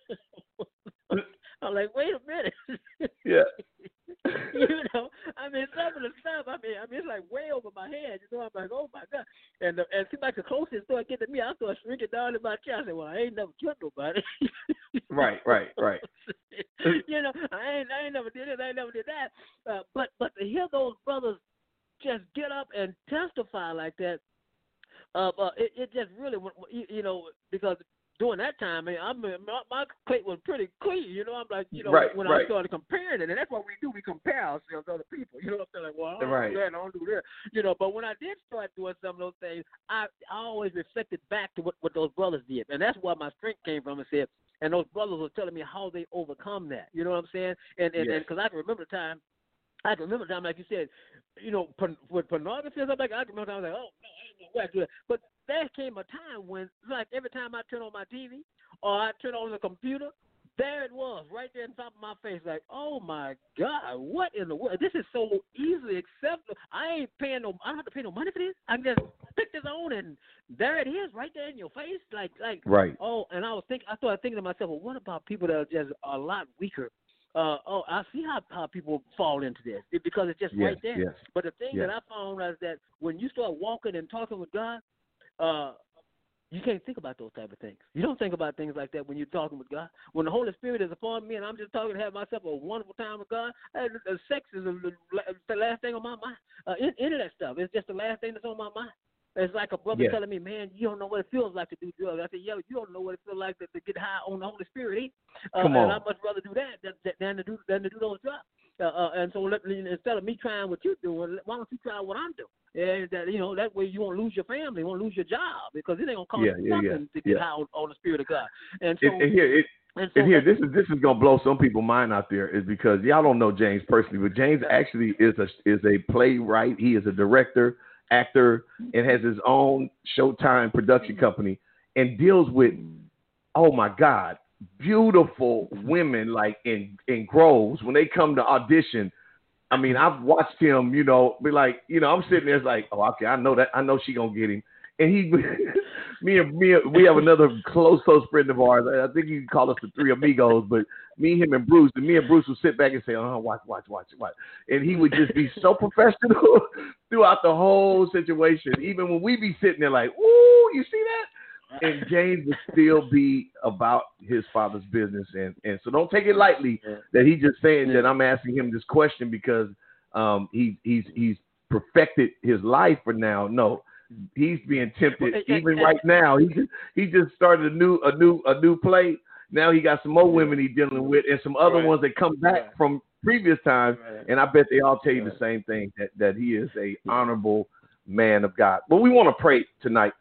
I'm like, wait a minute. Yeah. You know, I mean, some of the stuff, I mean, I mean, it's like way over my head. You know, I'm like, oh, my God. And the, and it seems like the closest started getting to me, I started shrinking down in my chair. I said, well, I ain't never killed nobody. Right, right, right. You know, I ain't, I ain't never did it. I ain't never did that. Uh, but, but to hear those brothers just get up and testify like that, uh, uh, it, it just really, you, you know, because during that time, man, I mean, my, my plate was pretty clean. You know, I'm like, you know, right, when right. I started comparing it, and that's what we do. We compare ourselves to other people. You know, I'm like, well, I don't right. do that, I don't do that. You know, but when I did start doing some of those things, I, I always reflected back to what, what those brothers did, and that's where my strength came from. And said, and those brothers were telling me how they overcome that. You know what I'm saying? And and because yes. I can remember the time. I can remember the time, like you said, you know, porn, with pornography and stuff like that, I can remember the time I was like, oh, no, I didn't know where to do that. But there came a time when, like, every time I turn on my T V or I turn on the computer, there it was, right there on top of my face, like, oh my God, what in the world? This is so easily acceptable. I ain't paying no, I don't have to pay no money for this. I can just pick this on, and there it is, right there in your face, like, like, right. Oh, and I was thinking, I started thinking to myself, well, what about people that are just a lot weaker? Uh, oh, I see how, how people fall into this it, because it's just yes, right there. Yes, but the thing yes. that I found is that when you start walking and talking with God, uh, you can't think about those type of things. You don't think about things like that when you're talking with God. When the Holy Spirit is upon me and I'm just talking to have myself a wonderful time with God, uh, sex is the last thing on my mind. Uh, any of that stuff, it's just the last thing that's on my mind. It's like a brother yeah. telling me, man, you don't know what it feels like to do drugs. I said, yo, you don't know what it feels like to, to get high on the Holy Spirit. Eh? Uh, Come on. And I'd much rather do that than, than, to, do, than to do those drugs. Uh, uh, and so let, instead of me trying what you're doing, why don't you try what I'm doing? And that, you know, that way you won't lose your family, you won't lose your job, because it ain't going to cost yeah, you yeah, nothing yeah, to get yeah. high on, on the Spirit of God. And so, and, and here, it, and so and here, this is this is gonna blow some people's mind out there, is because y'all don't know James personally, but James actually is a is a playwright. He is a director, actor, and has his own Showtime production company, and deals with, oh my God, beautiful women like in in Groves when they come to audition. I mean, I've watched him, you know, be like, you know, I'm sitting there, it's like, oh, okay, I know that, I know she gonna get him, and he, me and me, we have another close, close friend of ours. I think you can call us the Three Amigos, but me, him, and Bruce, and me and Bruce would sit back and say, oh, watch, watch, watch, watch, and he would just be so professional throughout the whole situation, even when we be sitting there like, ooh, you see that? And James would still be about his father's business. And, and so don't take it lightly that he's just saying that I'm asking him this question because um, he, he's he's perfected his life for now. No, he's being tempted even right now. He just, he just started a new a new a new play. Now he got some more women he's dealing with and some other right. ones that come back right. from previous times. Right. And I bet they all tell you right. the same thing, that, that he is a honorable man of God. But we want to pray tonight.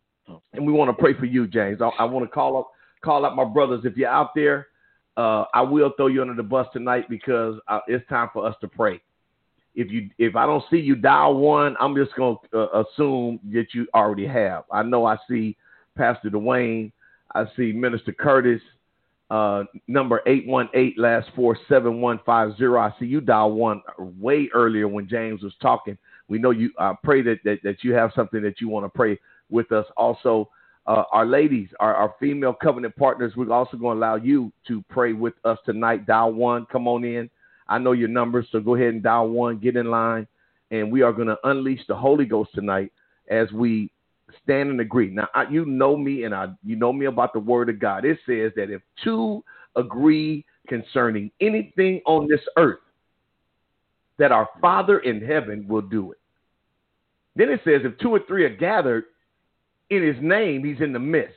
And we want to pray for you, James. I, I want to call up, call up my brothers. If you're out there, uh, I will throw you under the bus tonight because uh, it's time for us to pray. If you, if I don't see you dial one, I'm just going to uh, assume that you already have. I know I see Pastor Dwayne. I see Minister Curtis, uh, number eight one eight, last four, seven one five zero. I see you dial one way earlier when James was talking. We know you uh, pray that, that, that you have something that you want to pray with us. Also, uh, our ladies, our, our female covenant partners, we're also going to allow you to pray with us tonight. Dial one, come on in. I know your numbers, so go ahead and dial one, get in line, and we are going to unleash the Holy Ghost tonight as we stand and agree. Now, I, you know me, and I, you know me about the Word of God. It says that if two agree concerning anything on this earth, that our Father in heaven will do it. Then it says if two or three are gathered in his name, he's in the midst.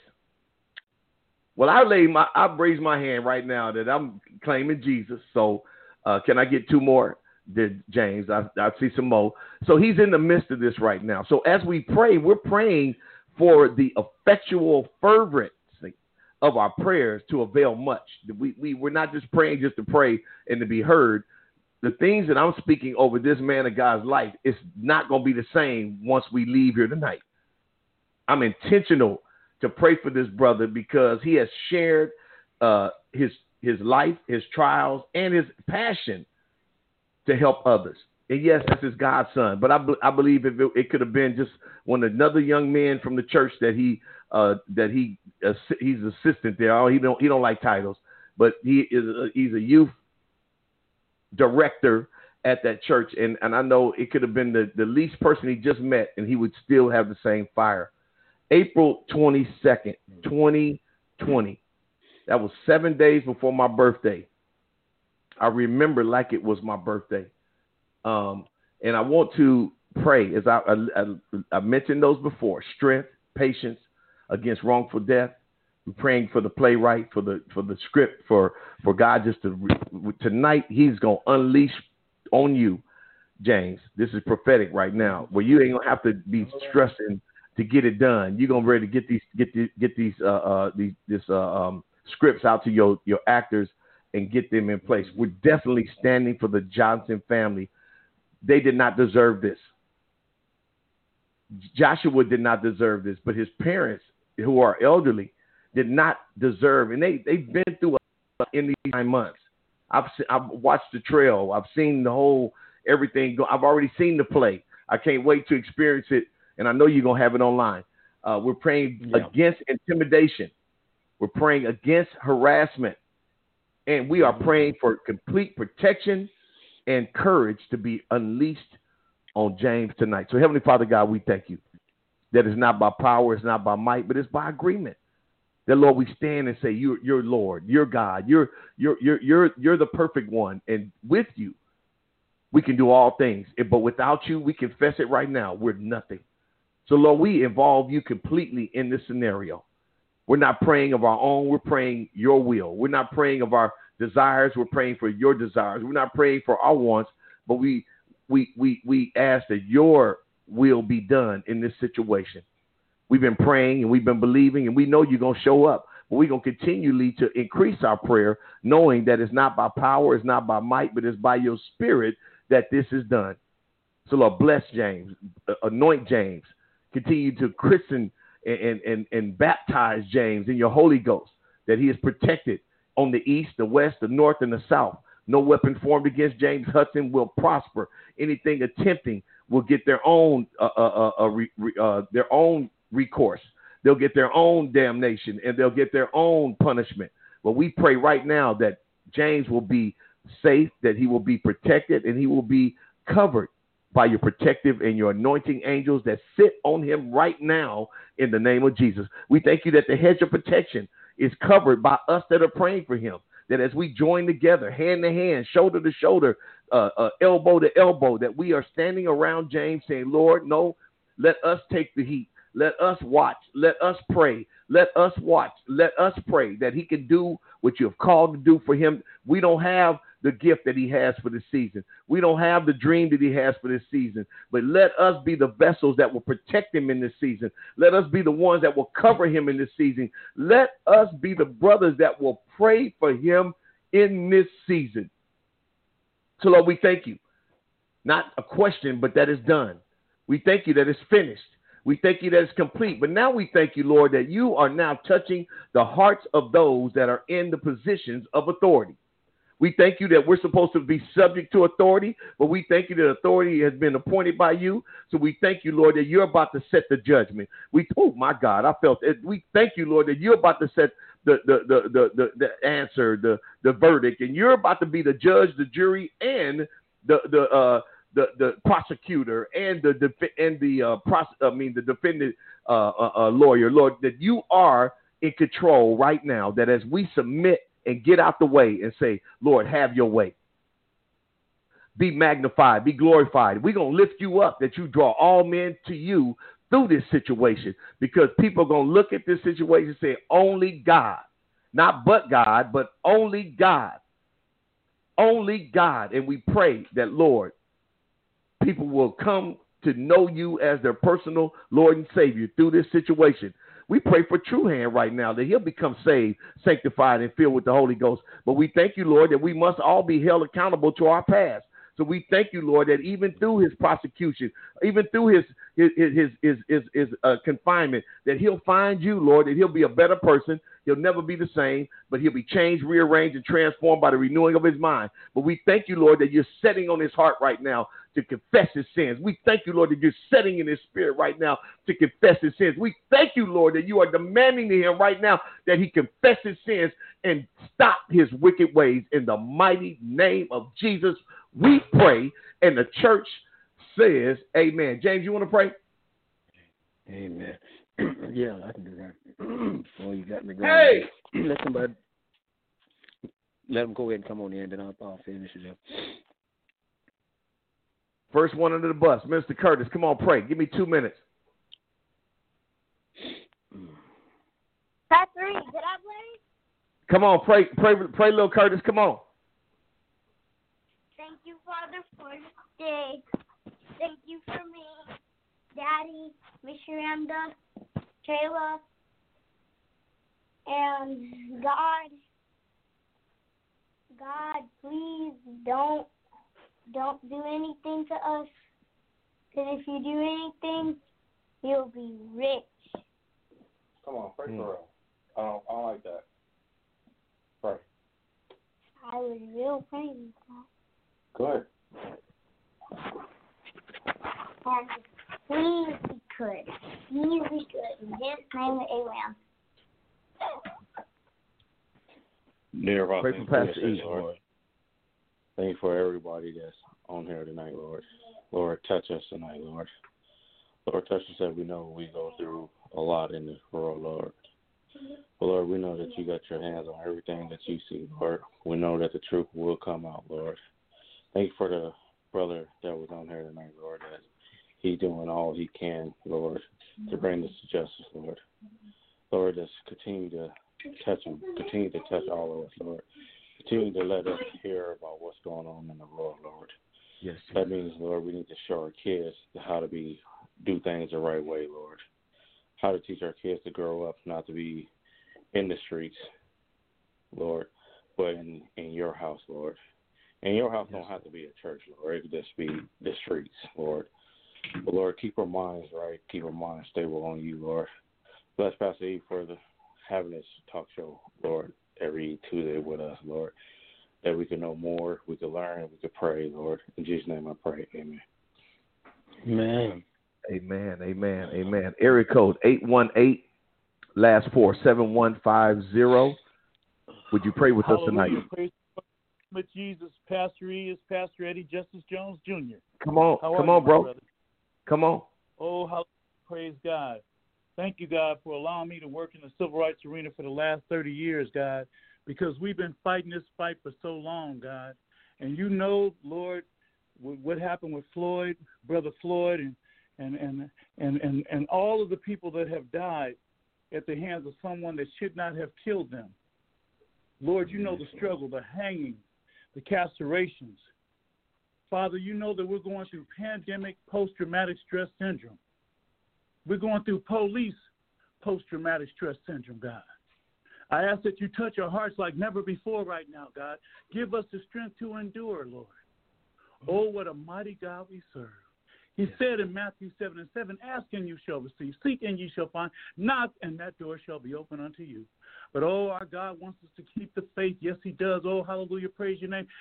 Well, I lay my, I raise my hand right now that I'm claiming Jesus. So uh, can I get two more? Did James? I, I see some more. So he's in the midst of this right now. So as we pray, we're praying for the effectual fervency of our prayers to avail much. We, we, we're not just praying just to pray and to be heard. The things that I'm speaking over this man of God's life, it's not going to be the same once we leave here tonight. I'm intentional to pray for this brother because he has shared uh, his his life, his trials, and his passion to help others. And yes, that's his godson. But I, I believe if it, it could have been just one another young man from the church that he uh, that he uh, he's assistant there. Oh, he don't he don't like titles, but he is a, he's a youth director at that church, and and I know it could have been the, the least person he just met, and he would still have the same fire. April twenty-second, twenty twenty. That was seven days before my birthday. I remember like it was my birthday. Um, and I want to pray, as I, I, I mentioned those before, strength, patience against wrongful death. We're praying for the playwright, for the for the script, for, for God just to, tonight, he's going to unleash on you, James. This is prophetic right now, where you ain't going to have to be stressing to get it done. You're gonna be ready to get these get these get these uh, uh these this uh, um scripts out to your your actors and get them in place. We're definitely standing for the Johnson family. They did not deserve this. Joshua did not deserve this, but his parents, who are elderly, did not deserve, and they they've been through in these nine months. I've I've watched the trail. I've seen the whole everything go. I've already seen the play. I can't wait to experience it, and I know you're gonna have it online. Uh, we're praying yeah. against intimidation. We're praying against harassment, and we are praying for complete protection and courage to be unleashed on James tonight. So, Heavenly Father God, we thank you that it's not by power, it's not by might, but it's by agreement. That, Lord, we stand and say, you're, you're Lord, you're God, you're, you're, you're, you're, you're the perfect one. And with you, we can do all things. But without you, we confess it right now, we're nothing. So, Lord, we involve you completely in this scenario. We're not praying of our own, we're praying your will. We're not praying of our desires, we're praying for your desires. We're not praying for our wants, but we we we we ask that your will be done in this situation. We've been praying and we've been believing, and we know you're going to show up. But we're going to continually to increase our prayer, knowing that it's not by power, it's not by might, but it's by your spirit that this is done. So, Lord, bless James, anoint James, continue to christen and, and, and, and baptize James in your Holy Ghost, that he is protected on the east, the west, the north, and the south. No weapon formed against James Hudson will prosper. Anything attempting will get their own uh, uh, uh, re, uh, their own recourse. They'll get their own damnation, and they'll get their own punishment. But we pray right now that James will be safe, that he will be protected, and he will be covered by your protective and your anointing angels that sit on him right now in the name of Jesus. We thank you that the hedge of protection is covered by us that are praying for him, that as we join together, hand to hand, shoulder to shoulder, uh, uh, elbow to elbow, that we are standing around James saying, Lord, no, let us take the heat. Let us watch. Let us pray. Let us watch. Let us pray that he can do what you have called to do for him. We don't have the gift that he has for this season. We don't have the dream that he has for this season. But let us be the vessels that will protect him in this season. Let us be the ones that will cover him in this season. Let us be the brothers that will pray for him in this season. So, Lord, we thank you. Not a question, but that is done. We thank you that it's finished. We thank you that it's complete. But now we thank you, Lord, that you are now touching the hearts of those that are in the positions of authority. We thank you that we're supposed to be subject to authority, but we thank you that authority has been appointed by you. So we thank you, Lord, that you're about to set the judgment. We, oh, my God, I felt it. We thank you, Lord, that you're about to set the, the, the, the, the, the answer, the, the verdict, and you're about to be the judge, the jury, and the, the, uh, the, the prosecutor and the def- and the uh, pros- I mean the defendant uh, uh, uh, lawyer, Lord, that you are in control right now. That as we submit and get out the way and say, Lord, have your way. Be magnified, be glorified. We're gonna lift you up. That you draw all men to you through this situation, because people are gonna look at this situation and say, only God, not but God, but only God, only God. And we pray that, Lord, people will come to know you as their personal Lord and Savior through this situation. We pray for True Hand right now, that he'll become saved, sanctified, and filled with the Holy Ghost. But we thank you, Lord, that we must all be held accountable to our past. So we thank you, Lord, that even through his prosecution, even through his his his his, his, his uh, confinement, that he'll find you, Lord, that he'll be a better person. He'll never be the same, but he'll be changed, rearranged, and transformed by the renewing of his mind. But we thank you, Lord, that you're setting on his heart right now to confess his sins. We thank you, Lord, that you're setting in his spirit right now to confess his sins. We thank you, Lord, that you are demanding to him right now that he confess his sins and stop his wicked ways. In the mighty name of Jesus, we pray, and the church says, amen. James, you want to pray? Amen. Yeah, I can do that. Oh, you got me going. Hey! Let somebody, let them go ahead and come on in, then I'll, I'll finish it up. First one under the bus, Mister Curtis. Come on, pray. Give me two minutes. Pastor Reed, did I play? Come on, pray, pray, pray, little Curtis. Come on. Thank you, Father, for this day. Thank you for me, Daddy, Miss Miranda, Kayla, and God. God, please don't don't do anything to us, because if you do anything, you'll be rich. Come on, pray mm. for us. I don't, I don't like that. Pray. I was real praying that. Go ahead. And please be good. Please be good. In Jesus' name, amen. Dear Father, Pray for Pastor E. Lord. Thank you for everybody that's on here tonight, Lord. Lord, touch us tonight, Lord. Lord, touch us as we know we go through a lot in this world, Lord. But Lord, we know that you got your hands on everything that you see, Lord. We know that the truth will come out, Lord. Thank you for the brother that was on here tonight, Lord, that he's doing all he can, Lord, to bring this to justice, Lord. Lord, just continue to touch him, continue to touch all of us, Lord. Continue to let us hear about what's going on in the world, Lord. Yes. That means, Lord, we need to show our kids how to be, do things the right way, Lord. How to teach our kids to grow up, not to be in the streets, Lord, but in, in your house, Lord. And your house yes. don't have to be a church, Lord. It could just be the streets, Lord. But, Lord, keep our minds right. Keep our minds stable on you, Lord. Bless Pastor E for the, having this talk show, Lord, every Tuesday with us, Lord, that we can know more, we can learn, we can pray, Lord. In Jesus' name I pray, amen. Amen. Amen, amen, amen. Area code eight one eight, last four, seven one five zero. Would you pray with Hallelujah. us tonight? Praise with Jesus. Pastor E is Pastor Eddie Justice Jones Junior Come on, How come are on, you, bro. brother? Come on. Oh, how praise God. Thank you, God, for allowing me to work in the civil rights arena for the last thirty years, God, because we've been fighting this fight for so long, God. And you know, Lord, what happened with Floyd, Brother Floyd, and and, and, and, and, and all of the people that have died at the hands of someone that should not have killed them. Lord, you know the struggle, the hanging, the casturations. Father, you know that we're going through pandemic post-traumatic stress syndrome. We're going through police post-traumatic stress syndrome, God. I ask that you touch our hearts like never before right now, God. Give us the strength to endure, Lord. Oh, what a mighty God we serve. He yes. said in Matthew seven and seven, ask and you shall receive, seek and you shall find, knock and that door shall be open unto you. But, oh, our God wants us to keep the faith. Yes, he does. Oh, hallelujah, praise your name.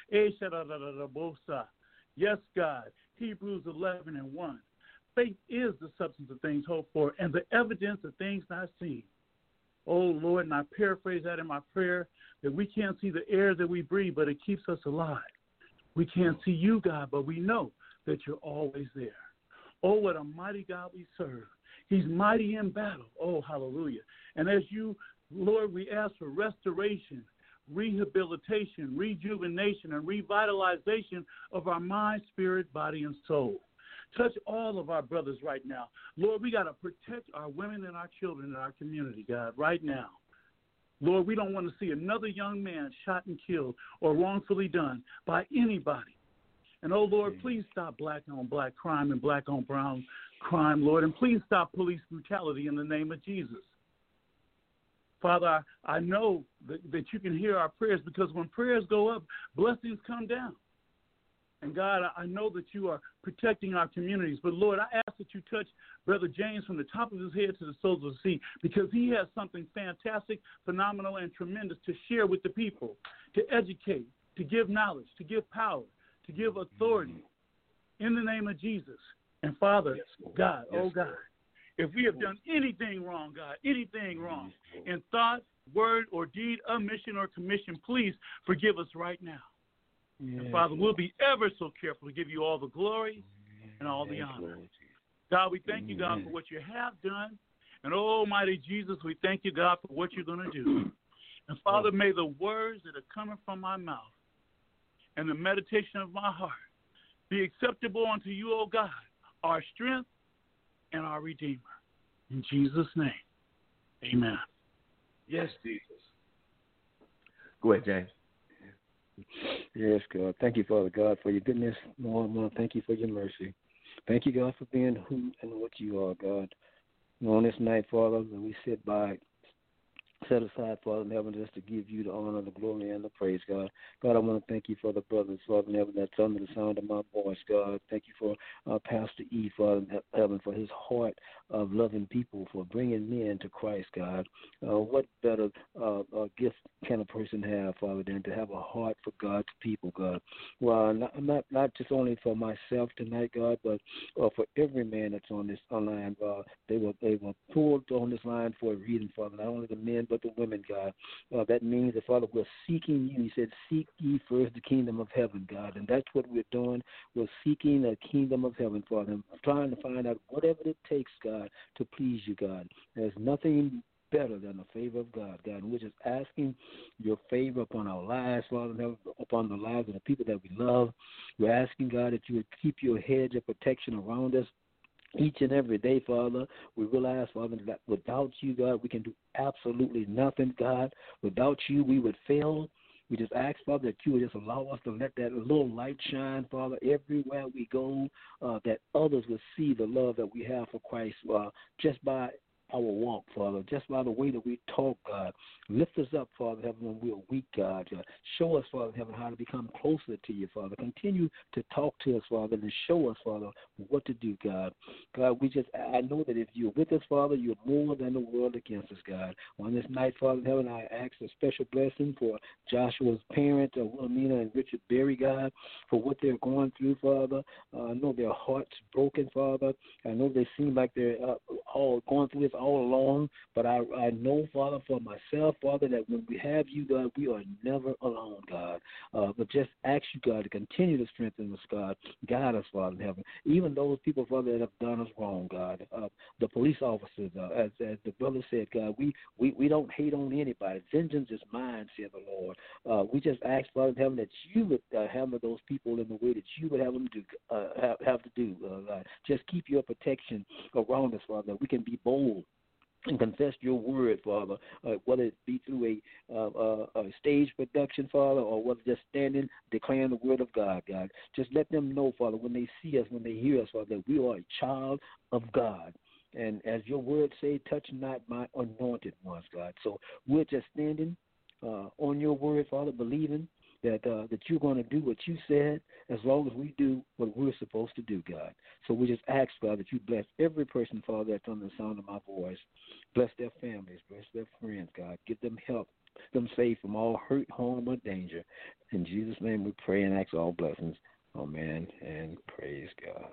Yes, God. Hebrews eleven and one. Faith is the substance of things hoped for and the evidence of things not seen. Oh, Lord, and I paraphrase that in my prayer, that we can't see the air that we breathe, but it keeps us alive. We can't see you, God, but we know that you're always there. Oh, what a mighty God we serve. He's mighty in battle. Oh, hallelujah. And as you, Lord, we ask for restoration, rehabilitation, rejuvenation, and revitalization of our mind, spirit, body, and soul. Touch all of our brothers right now. Lord, we got to protect our women and our children in our community, God, right now. Lord, we don't want to see another young man shot and killed or wrongfully done by anybody. And, oh, Lord, please stop black-on-black crime and black-on-brown crime, Lord, and please stop police brutality in the name of Jesus. Father, I, I know that, that you can hear our prayers because when prayers go up, blessings come down. And, God, I know that you are protecting our communities. But, Lord, I ask that you touch Brother James from the top of his head to the soles of his feet because he has something fantastic, phenomenal, and tremendous to share with the people, to educate, to give knowledge, to give power, to give authority in the name of Jesus. And, Father, yes, God, yes, oh, God, Lord. If we have done anything wrong, God, anything wrong in thought, word, or deed, omission, or commission, please forgive us right now. Yes, and Father, we'll be ever so careful to give you all the glory and all the honor. God, we thank you, God, for what you have done. And, oh, Almighty Jesus, we thank you, God, for what you're going to do. And, Father, may the words that are coming from my mouth and the meditation of my heart be acceptable unto you, O God, our strength and our Redeemer. In Jesus' name, amen. Yes, Jesus. Go ahead, James. Yes, God. Thank you, Father God, for your goodness. Lord, Lord, thank you for your mercy. Thank you, God, for being who and what you are, God. And on this night, Father, we sit by, set aside, Father in heaven, just to give you the honor, the glory, and the praise, God. God, I want to thank you for the brothers, Father in heaven, that's under the sound of my voice, God. Thank you for uh, Pastor E, Father in heaven, for his heart of loving people, for bringing men to Christ, God. Uh, what better uh, uh, gift can a person have, Father, than to have a heart for God's people, God? Well, not not, not just only for myself tonight, God, but uh, for every man that's on this online. Uh, they were they were pulled on this line for a reason, Father. Not only the men, but the women, God. Uh, that means that, Father, we're seeking you. He said, "Seek ye first the kingdom of heaven, God," and that's what we're doing. We're seeking the kingdom of heaven, Father, and trying to find out whatever it takes, God, to please you, God. There's nothing better than the favor of God, God. And we're just asking your favor upon our lives, Father, upon the lives of the people that we love. We're asking, God, that you would keep your hedge of protection around us each and every day, Father. We realize, Father, that without you, God, we can do absolutely nothing, God. Without you, we would fail. We just ask, Father, that you would just allow us to let that little light shine, Father, everywhere we go, uh, that others will see the love that we have for Christ uh, just by our walk, Father, just by the way that we talk, God. Lift us up, Father, heaven, when we are weak, God. Uh, show us, Father, heaven, how to become closer to you, Father. Continue to talk to us, Father, and show us, Father, what to do, God. God, we just, I know that if you're with us, Father, you're more than the world against us, God. On this night, Father, heaven, I ask a special blessing for Joshua's parents, uh, Wilhelmina and Richard Berry, God, for what they're going through, Father. Uh, I know their hearts broken, Father. I know they seem like they're uh, all going through this all along, but I, I know, Father, for myself, Father, that when we have you, God, we are never alone, God. Uh, but just ask you, God, to continue to strengthen us, God. Guide us, Father, in heaven. Even those people, Father, that have done us wrong, God. Uh, the police officers, uh, as, as the brother said, God, we, we, we don't hate on anybody. Vengeance is mine, said the Lord. Uh, we just ask, Father, in heaven, that you would uh, handle those people in the way that you would have them do, uh, have, have to do, uh, God. Just keep your protection around us, Father, that we can be bold and confess your word, Father, uh, whether it be through a, uh, uh, a stage production, Father, or whether just standing, declaring the word of God, God. Just let them know, Father, when they see us, when they hear us, Father, that we are a child of God. And as your word say, touch not my anointed ones, God. So we're just standing uh, on your word, Father, believing that uh, that you're going to do what you said as long as we do what we're supposed to do, God. So we just ask, God, that you bless every person, Father, that's under the sound of my voice. Bless their families, bless their friends, God. Give them help, them safe from all hurt, harm, or danger. In Jesus' name we pray and ask all blessings. Amen and praise God.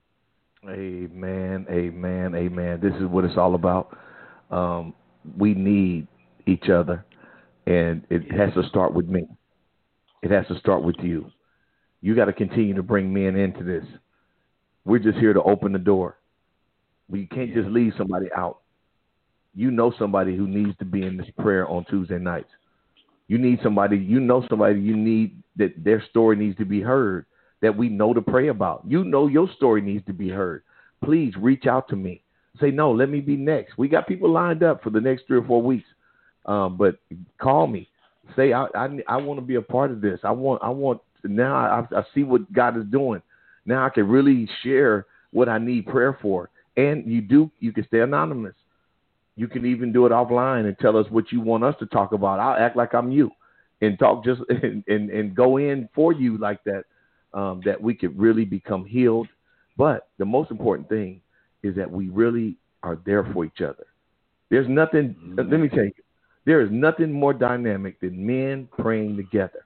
Amen, amen, amen. This is what it's all about. Um, we need each other, and it has to start with me. It has to start with you. You got to continue to bring men into this. We're just here to open the door. We can't just leave somebody out. You know somebody who needs to be in this prayer on Tuesday nights. You need somebody, you know somebody you need that their story needs to be heard, that we know to pray about. You know your story needs to be heard. Please reach out to me. Say, no, let me be next. We got people lined up for the next three or four weeks. Um, but call me. Say, I I, I want to be a part of this. I want, I want, now I, I see what God is doing. Now I can really share what I need prayer for. And you do, you can stay anonymous. You can even do it offline and tell us what you want us to talk about. I'll act like I'm you and talk just and, and, and go in for you like that, um, that we could really become healed. But the most important thing is that we really are there for each other. There's nothing, mm-hmm. let me tell you, there is nothing more dynamic than men praying together.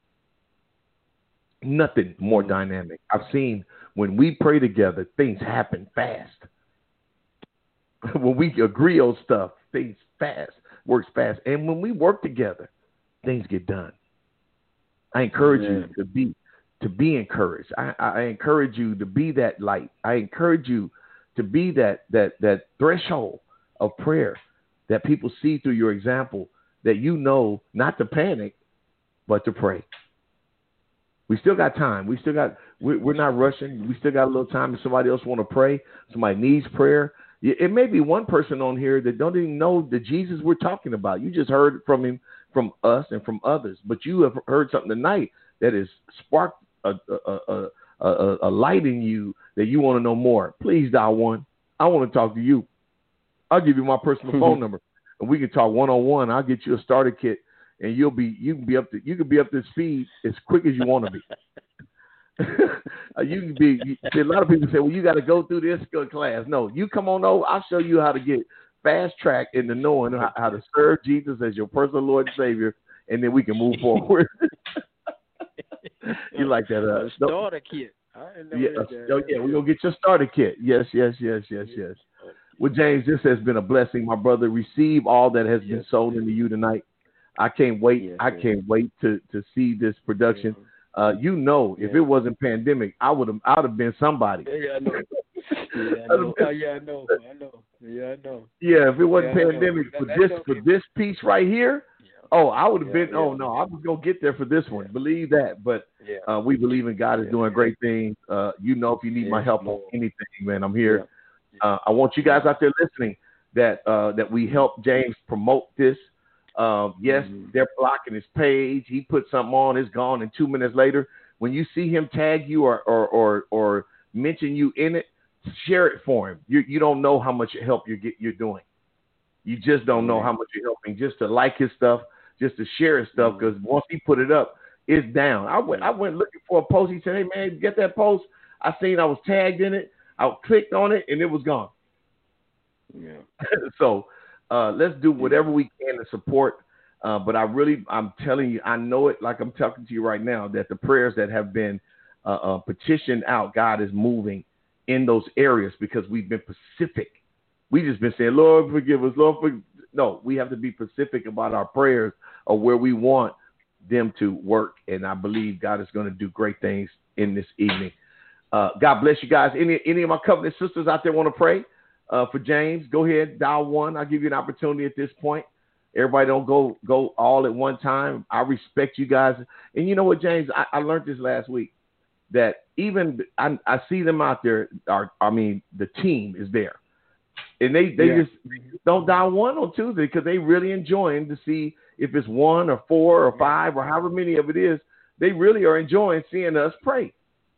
Mm-hmm. Nothing more dynamic. I've seen when we pray together, things happen fast. When we agree on stuff, things fast, works fast. And when we work together, things get done. I encourage Amen. you to be to be encouraged. I, I encourage you to be that light. I encourage you to be that that that threshold of prayer that people see through your example, that you know not to panic, but to pray. We still got time. We still got, we're, we're not rushing. We still got a little time. If somebody else want to pray, somebody needs prayer. It may be one person on here that don't even know the Jesus we're talking about. You just heard from him, from us and from others, but you have heard something tonight that has sparked a, a, a, a, a light in you that you want to know more. Please dial one. I want to talk to you. I'll give you my personal phone number, and we can talk one on one. I'll get you a starter kit, and you'll be you can be up to you can be up to speed as quick as you want to be. you can be. You, see, a lot of people say, "Well, you got to go through this good class." No, you come on over. I'll show you how to get fast track into knowing how, how to serve Jesus as your personal Lord and Savior, and then we can move forward. You like that? Uh, starter kit. I didn't know yeah, that. oh, yeah, we're gonna get your starter kit. Yes, yes, yes, yes, yes. Well, James, this has been a blessing, my brother. Receive all that has been sold into you tonight. I can't wait. Yes, I yes. can't wait to to see this production. Uh, you know, if Yeah. it wasn't pandemic, I would have. I would have been somebody. Yeah, I know. Yeah, I know. Oh, yeah, I know. I know. Yeah, I know. Yeah, if it wasn't Yeah, I know. pandemic That- for that's this okay. for this piece right here, oh, I would have Yeah, been. yeah. Oh no, I was gonna get there for this one. Believe that. But Yeah. uh, we believe in God is Yeah. doing great things. Uh, you know, if you need my Yes, help Lord. on anything, man, I'm here. Yeah. Uh, I want you guys out there listening that uh, that we help James promote this. Um, yes, Mhm. they're blocking his page. He put something on, it's gone, and two minutes later, when you see him tag you or or or, or mention you in it, share it for him. You you don't know how much help you get you're doing. You just don't know how much you're helping. Just to like his stuff, just to share his stuff, because once he put it up, it's down. I went I went looking for a post. He said, "Hey man, get that post." I seen I was tagged in it. I clicked on it, and it was gone. Yeah. So uh, let's do whatever we can to support. Uh, but I really, I'm telling you, I know it like I'm talking to you right now, that the prayers that have been uh, uh, petitioned out, God is moving in those areas because we've been specific. We just been saying, Lord, forgive us. Lord, forgive. No, we have to be specific about our prayers or where we want them to work. And I believe God is going to do great things in this evening. Uh, God bless you guys. Any any of my covenant sisters out there want to pray uh, for James? Go ahead, dial one. I'll give you an opportunity at this point. Everybody don't go go all at one time. I respect you guys. And you know what, James? I, I learned this last week, that even I, I see them out there. Are, I mean, the team is there. And they, they Yeah. just don't dial one on Tuesday because they really enjoying to see if it's one or four or five or however many of it is. They really are enjoying seeing us pray.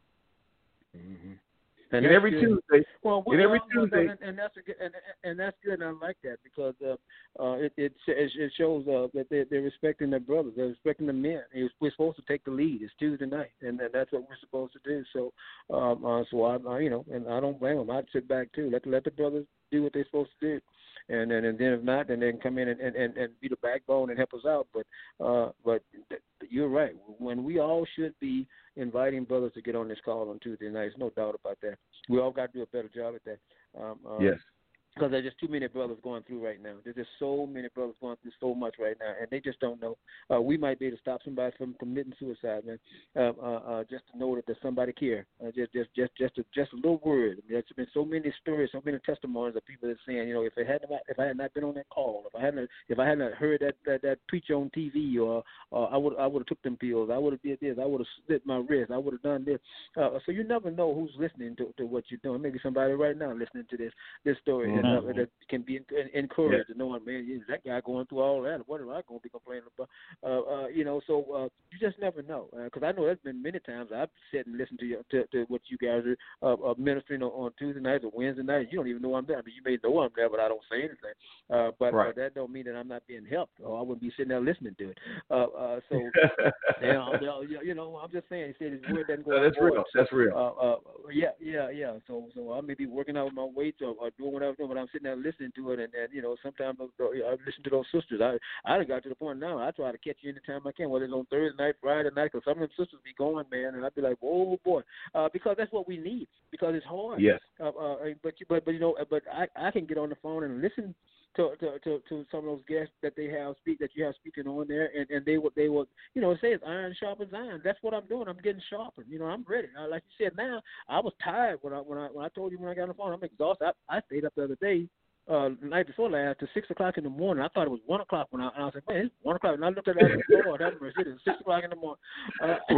Mm-hmm. And, And every good. Tuesday, Well, well, and every well, Tuesday, and, and that's a good, and, and that's good, and I like that because uh, uh, it it it shows uh, that they they're respecting their brothers, they're respecting the men. We're supposed to take the lead. It's Tuesday night, and, and that's what we're supposed to do. So, um, uh, so I, I, you know, and I don't blame them. I'd sit back too. Let let the brothers do what they're supposed to do. And then, and then if not, then they can come in and, and, and be the backbone and help us out. But, uh, but you're right. When we all should be inviting brothers to get on this call on Tuesday nights, no doubt about that. We all got to do a better job at that. Um, um, yes. Because there's just too many brothers going through right now. There's just so many brothers going through so much right now, and they just don't know. Uh, we might be able to stop somebody from committing suicide, man. Uh, uh, uh, just to know that there's somebody care. Uh, just, just, just, just, a, just a little word. I mean, there's been so many stories, so many testimonies of people that are saying, you know, if it hadn't, if I had not been on that call, if I hadn't, if I hadn't heard that that, that preacher on T V, or uh, I would, I would have took them pills. I would have did this. I would have slit my wrist. I would have done this. Uh, so you never know who's listening to, to what you're doing. Maybe somebody right now listening to this this story Mm-hmm. and, uh, that can be encouraged to know, man, yeah, that guy going through all that. What am I going to be complaining about? Uh, uh, you know, so uh, you just never know. Because uh, I know there's been many times I've sat and listened to, you, to, to what you guys are uh, uh, ministering on, on Tuesday nights or Wednesday nights. You don't even know I'm there. I mean, you may know I'm there, but I don't say anything. Uh, but Right. uh, that don't mean that I'm not being helped, or I wouldn't be sitting there listening to it. Uh, uh, so, you, know, you know, I'm just saying, he said his word doesn't go No, that's unvoid. real. That's real. Uh, uh, yeah, yeah, yeah. So, so I may be working out with my weights or, or doing whatever I'm doing, but I'm sitting there listening to it, and, and you know, sometimes I listen to those sisters. I I done got to the point now. I try to catch you anytime I can, whether it's on Thursday night, Friday night, because some of them sisters be going, man, and I'd be like, whoa, boy, uh, because that's what we need. Because it's hard. Yes. Uh, uh, but but but you know, but I I can get on the phone and listen to to to, to some of those guests that they have speak that you have speaking on there, and, and they would they would you know, it says iron sharpens iron. That's what I'm doing. I'm getting sharpened. You know, I'm ready. Uh, like you said, now I was tired when I when I when I told you when I got on the phone. I'm exhausted. I, I stayed up the other day. Uh, the night before last to six o'clock in the morning. I thought it was one o'clock when I, and I was like, man, it's one o'clock. And I looked at that, Lord, have mercy, it was six o'clock in the morning. Uh,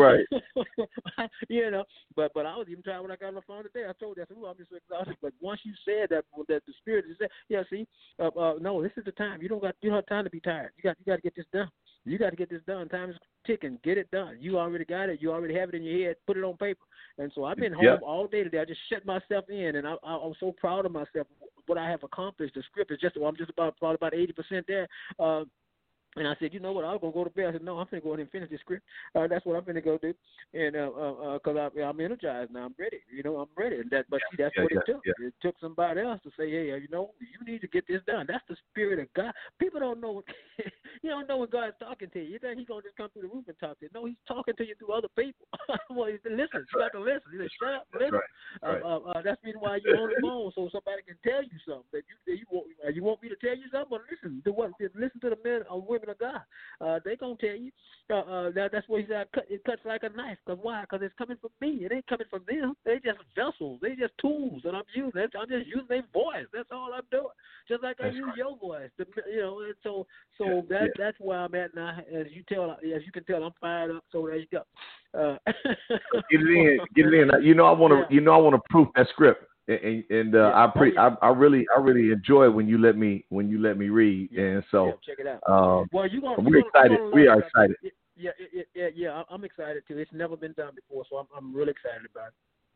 Right. you know, but but I was even tired when I got on the phone today. I told you, I said, ooh, I'm just so exhausted. But once you said that, that the Spirit is there, yeah, see, uh, uh, no, this is the time. You don't got, you don't have time to be tired. You got, you got to get this done. You got to get this done. Time is ticking. Get it done. You already got it. You already have it in your head. Put it on paper. And so I've been home yep. all day today. I just shut myself in, and I, I, I'm so proud of myself. What I have accomplished. The script is just, well, I'm just about probably about eighty percent there. Uh, And I said, you know what, I was going to go to bed. I said, no, I'm going to go ahead and finish this script. Uh, that's what I'm going to go do. And because uh, uh, uh, I'm energized now. I'm ready. You know, I'm ready. And that, but see, that's yeah, what yeah, it took. yeah. It took somebody else to say, hey, you know, you need to get this done. That's the spirit of God. People don't know. What, you don't know when God's talking to you. You think he's going to just come through the roof and talk to you. No, he's talking to you through other people. Well, he said, listen. That's you right. got to listen. He said, shut up, listen. Right. Right. Uh, uh, uh, that's the reason why you're on the phone, so somebody can tell you something. That you, that you, want, uh, you want me to tell you something? Well, listen to what? Listen to the men or women of God. Uh, they gonna tell you. Uh, uh, that, that's what he said. Cut, it cuts like a knife. Cause why? Cause it's coming from me. It ain't coming from them. They just vessels. They just tools that I'm using. I'm just using their voice. That's all I'm doing. Just like that's I use right. your voice. The, you know. And so, so yeah, that yeah. that's where I'm at now. As you tell, as you can tell, I'm fired up. So there you go. Uh, get it in. Get it in. You know, I want to. Yeah. You know, I want to proof that script. And, and uh, yeah. I, pre- oh, yeah. I I really I really enjoy when you let me when you let me read, yeah. and so yeah, check it out. Um, well, you gonna, we're gonna, excited. gonna we are excited. It. Yeah, it, yeah, yeah. I'm excited too. It's never been done before, so I'm I'm really excited about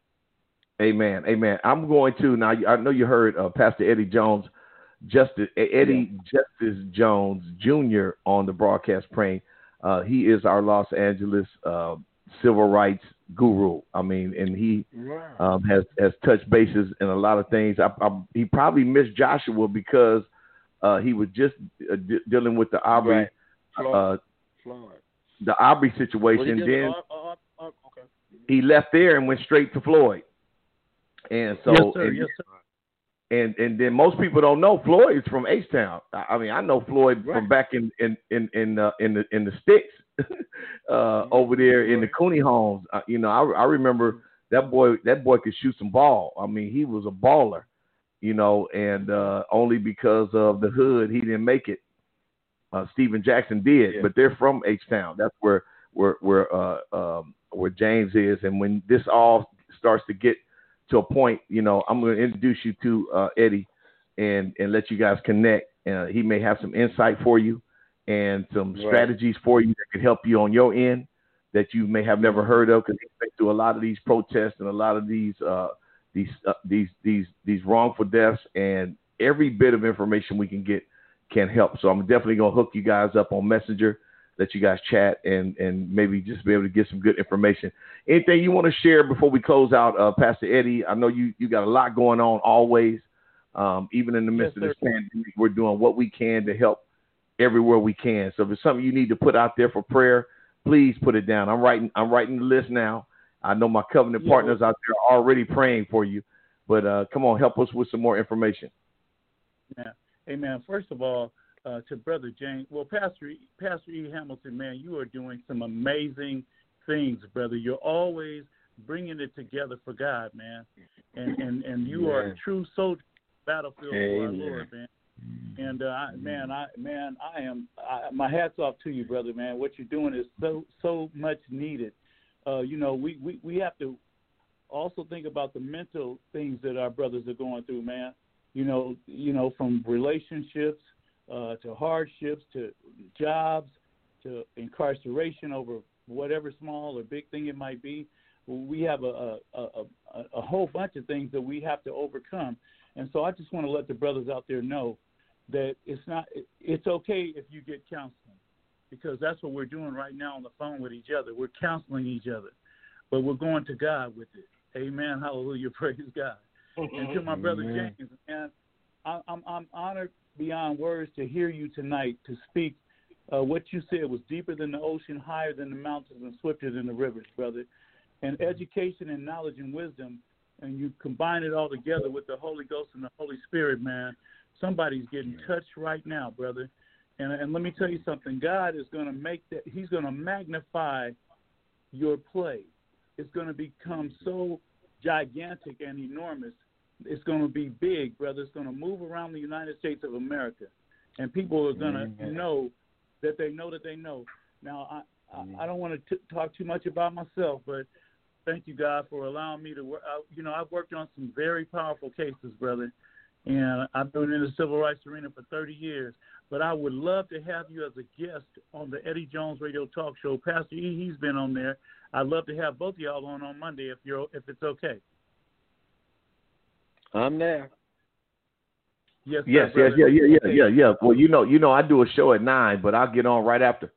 it. Amen, amen. I'm going to now. I know you heard uh, Pastor Eddie Jones, Justice Eddie yeah. Justice Jones Junior on the broadcast praying. Uh, he is our Los Angeles uh, civil rights guru. I mean, and he wow. um, has has touched bases in a lot of things. I, I, he probably missed Joshua because uh, he was just uh, d- dealing with the Aubrey, right. Floyd. Uh, Floyd. the Aubrey situation. Then uh, uh, uh, okay. he left there and went straight to Floyd. And so, yes, sir. and, Yes, sir. And and then most people don't know Floyd is from H-Town. I mean, I know Floyd right. from back in in in in, uh, in the in the sticks uh, over there in the Cooney homes. Uh, you know, I I remember that boy. That boy could shoot some ball. I mean, he was a baller. You know, and uh, only because of the hood he didn't make it. Uh, Steven Jackson did, yeah. but they're from H-Town. That's where where where uh, um, where James is. And when this all starts to get to a point, you know, I'm going to introduce you to uh, Eddie and, and let you guys connect. Uh, he may have some insight for you and some right. strategies for you that could help you on your end that you may have never heard of, because he's been through a lot of these protests and a lot of these uh, these uh, these these these wrongful deaths, and every bit of information we can get can help. So I'm definitely going to hook you guys up on Messenger, let you guys chat, and and maybe just be able to get some good information. Anything you want to share before we close out, uh, Pastor Eddie? I know you, you got a lot going on always. Um, even in the midst yes, of this sir. pandemic, we're doing what we can to help everywhere we can. So if it's something you need to put out there for prayer, please put it down. I'm writing I'm writing the list now. I know my covenant yeah. partners out there are already praying for you. But uh, come on, help us with some more information. Yeah. Amen. First of all, uh, to Brother James, well, Pastor E, Pastor E. Hamilton, man, you are doing some amazing things, brother. You're always bringing it together for God, man. And and, and you yeah. are a true soldier battlefield Amen. for our Lord, man. And uh, I, man, I man, I am. I, my hats off to you, brother, man. What you're doing is so so much needed. Uh, you know, we, we, we have to also think about the mental things that our brothers are going through, man. You know, you know, from relationships uh, to hardships to jobs to incarceration over whatever small or big thing it might be. We have a a, a, a whole bunch of things that we have to overcome. And so I just want to let the brothers out there know that it's not it's okay if you get counseling, because that's what we're doing right now on the phone with each other. We're counseling each other, but we're going to God with it. Amen. Hallelujah. Praise God. And to my brother James, man, I, I'm I'm honored beyond words to hear you tonight to speak. Uh, what you said was deeper than the ocean, higher than the mountains, and swifter than the rivers, brother. And education and knowledge and wisdom, and you combine it all together with the Holy Ghost and the Holy Spirit, man, somebody's getting touched right now, brother. And and let me tell you something. God is going to make that. He's going to magnify your play. It's going to become so gigantic and enormous. It's going to be big, brother. It's going to move around the United States of America, and people are going to mm-hmm. know that they know that they know. Now, I mm-hmm. I, I don't want to t- talk too much about myself, but thank you, God, for allowing me to work. I, you know, I've worked on some very powerful cases, brother, and I've been in the civil rights arena for thirty years. But I would love to have you as a guest on the Eddie Jones Radio Talk Show. Pastor E, he's been on there. I'd love to have both of y'all on on Monday if you're if it's okay. I'm there. Yes, sir, Yes, yes, brother. yeah, yeah, yeah, Okay. yeah, yeah. Well, you know, you know, I do a show at nine, but I'll get on right after.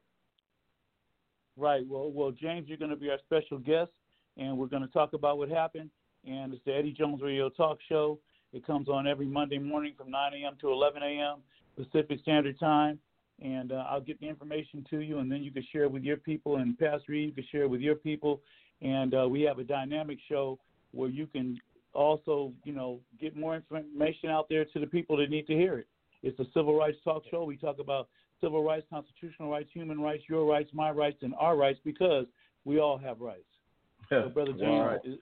Right. Well, well, James, you're going to be our special guest, and we're going to talk about what happened. And it's the Eddie Jones Radio Talk Show. It comes on every Monday morning from nine a.m. to eleven a.m. Pacific Standard Time. And uh, I'll get the information to you, and then you can share it with your people. And Pastor E, you can share it with your people. And uh, we have a dynamic show where you can also, you know, get more information out there to the people that need to hear it. It's a civil rights talk show. We talk about civil rights, constitutional rights, human rights, your rights, my rights, and our rights, because we all have rights. So, Brother James, Wow. it's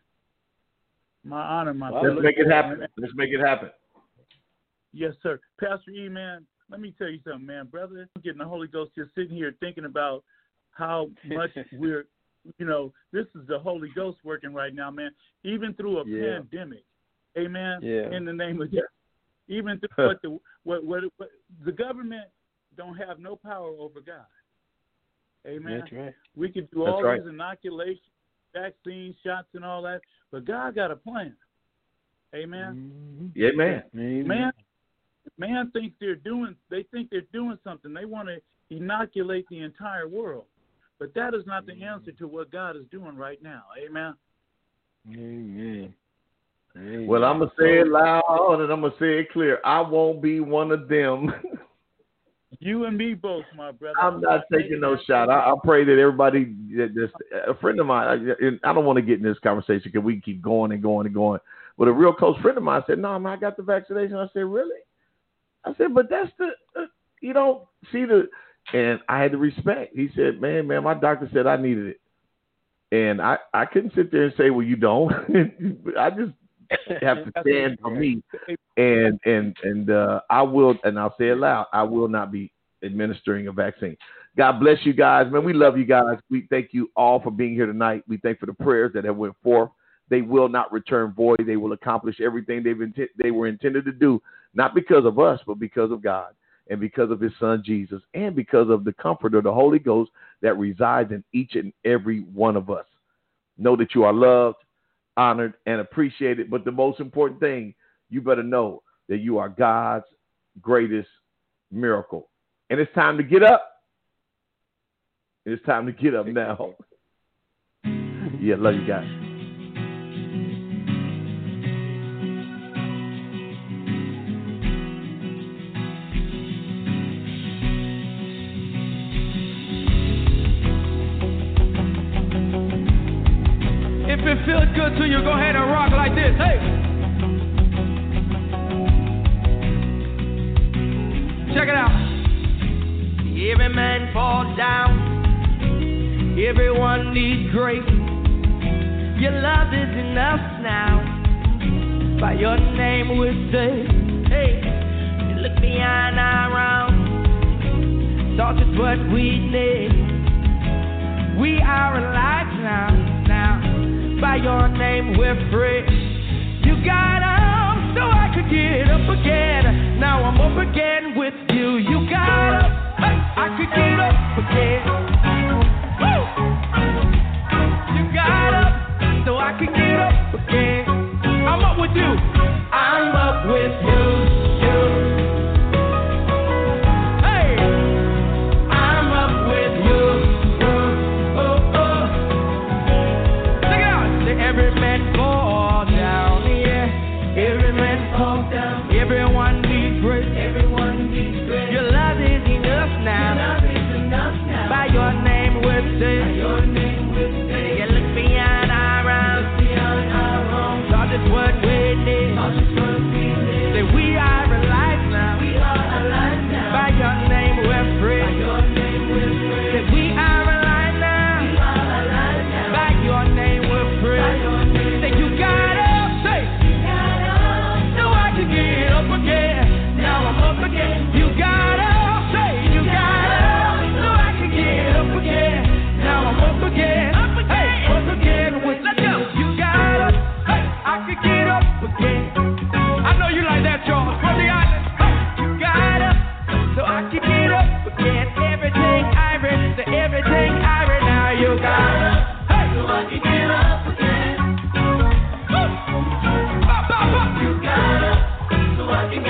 my honor, my Let's privilege. make it happen. Let's make it happen. Yes, sir. Pastor E, man, let me tell you something, man. Brother, I'm getting the Holy Ghost just sitting here thinking about how much we're, you know, this is the Holy Ghost working right now, man. Even through a Yeah. pandemic, amen, Yeah. in the name of Jesus. Even through what the, what, what, what, the government don't have no power over God. Amen. That's right. We can do That's all right. these inoculations, vaccines, shots, and all that, but God got a plan. Amen. Yeah, man. Amen. Man, man thinks they're doing. They think they're doing something. They want to inoculate the entire world, but that is not the answer to what God is doing right now. Amen. Amen. Amen. Well, I'm gonna say it loud and I'm gonna say it clear. I won't be one of them. You and me both, my brother. I'm not taking no shot. I, I pray that everybody, that this, a friend of mine, I, and I don't want to get in this conversation because we can keep going and going and going. But a real close friend of mine said, "No, man, I got the vaccination." I said, "Really?" I said, "But that's the, uh, you don't see the," and I had to respect. He said, "Man, man, my doctor said I needed it," and I, I couldn't sit there and say, "Well, you don't." I just have to stand for me, and and and uh, I will, and I'll say it loud. I will not be administering a vaccine. God bless you guys, man. We love you guys. We thank you all for being here tonight. We thank for the prayers that have went forth. They will not return void. They will accomplish everything they've intent, they were intended to do, not because of us, but because of God and because of His Son Jesus, and because of the comfort of the Holy Ghost that resides in each and every one of us. Know that you are loved, honored, and appreciated. But the most important thing, you better know that you are God's greatest miracle. And it's time to get up. It's time to get up now. Yeah, love you guys. If it feels good to you, go ahead and rock like this. Hey! Check it out. Every man falls down. Everyone needs grace. Your love is enough now. By your name we say, hey, you look behind our round. Thought it's what we need. We are alive now, now. By your name we're free. You got up so I could get up again. Now I'm up again with you. You got up, hey, I could get up again. Woo! You got up so I could get up again. I'm up with you. I'm up with you. You. Hey, I'm up with you. Oh, oh, oh. Check it out. Say every man fall down, yeah. Every man fall down. Everyone needs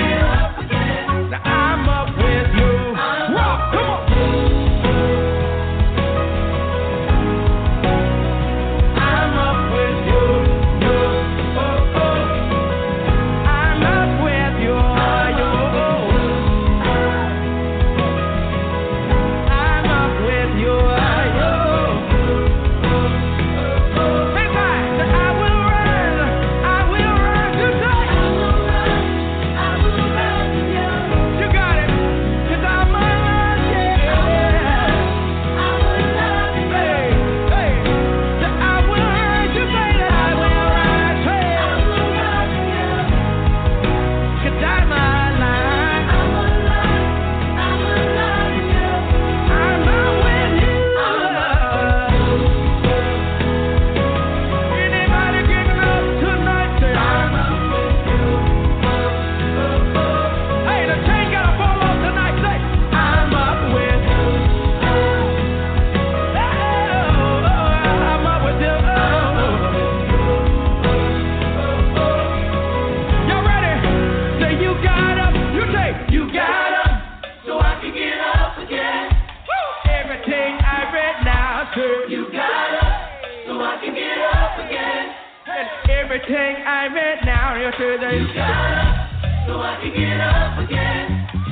Everything I read now, you say that you got up, so I can get up again.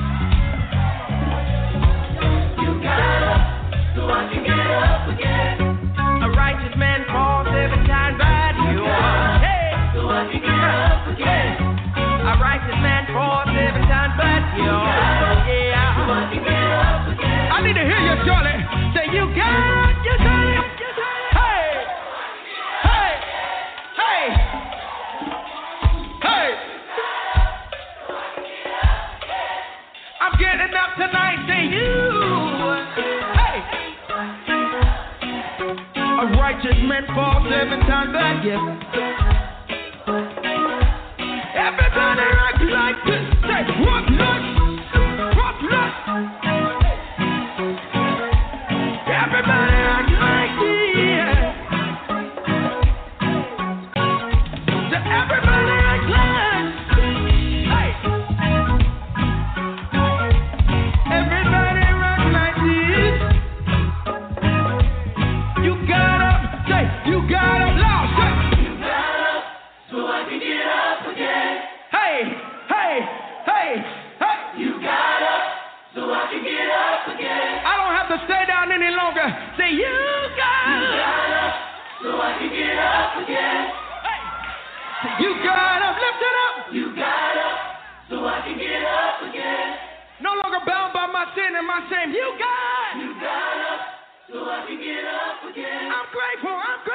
You got up, so I can get up again. A righteous man falls every time, but you are. Hey, so I can get up again. A righteous man falls every time, but you are. Yeah, so I can get up again. I need to hear you, Charlie. Say you got up, you got it. Getting up tonight, say you. Hey, a righteous man falls seven times back, yeah. Everybody act like this. Say, rock nut, rock nut. Everybody act like this. So everybody act like. Stay down any longer. Say you got, you got up, so I can get up again. Hey, you got up, lift it up. You got up, so I can get up again. No longer bound by my sin and my shame. You got, you got up, so I can get up again. I'm grateful. I'm grateful.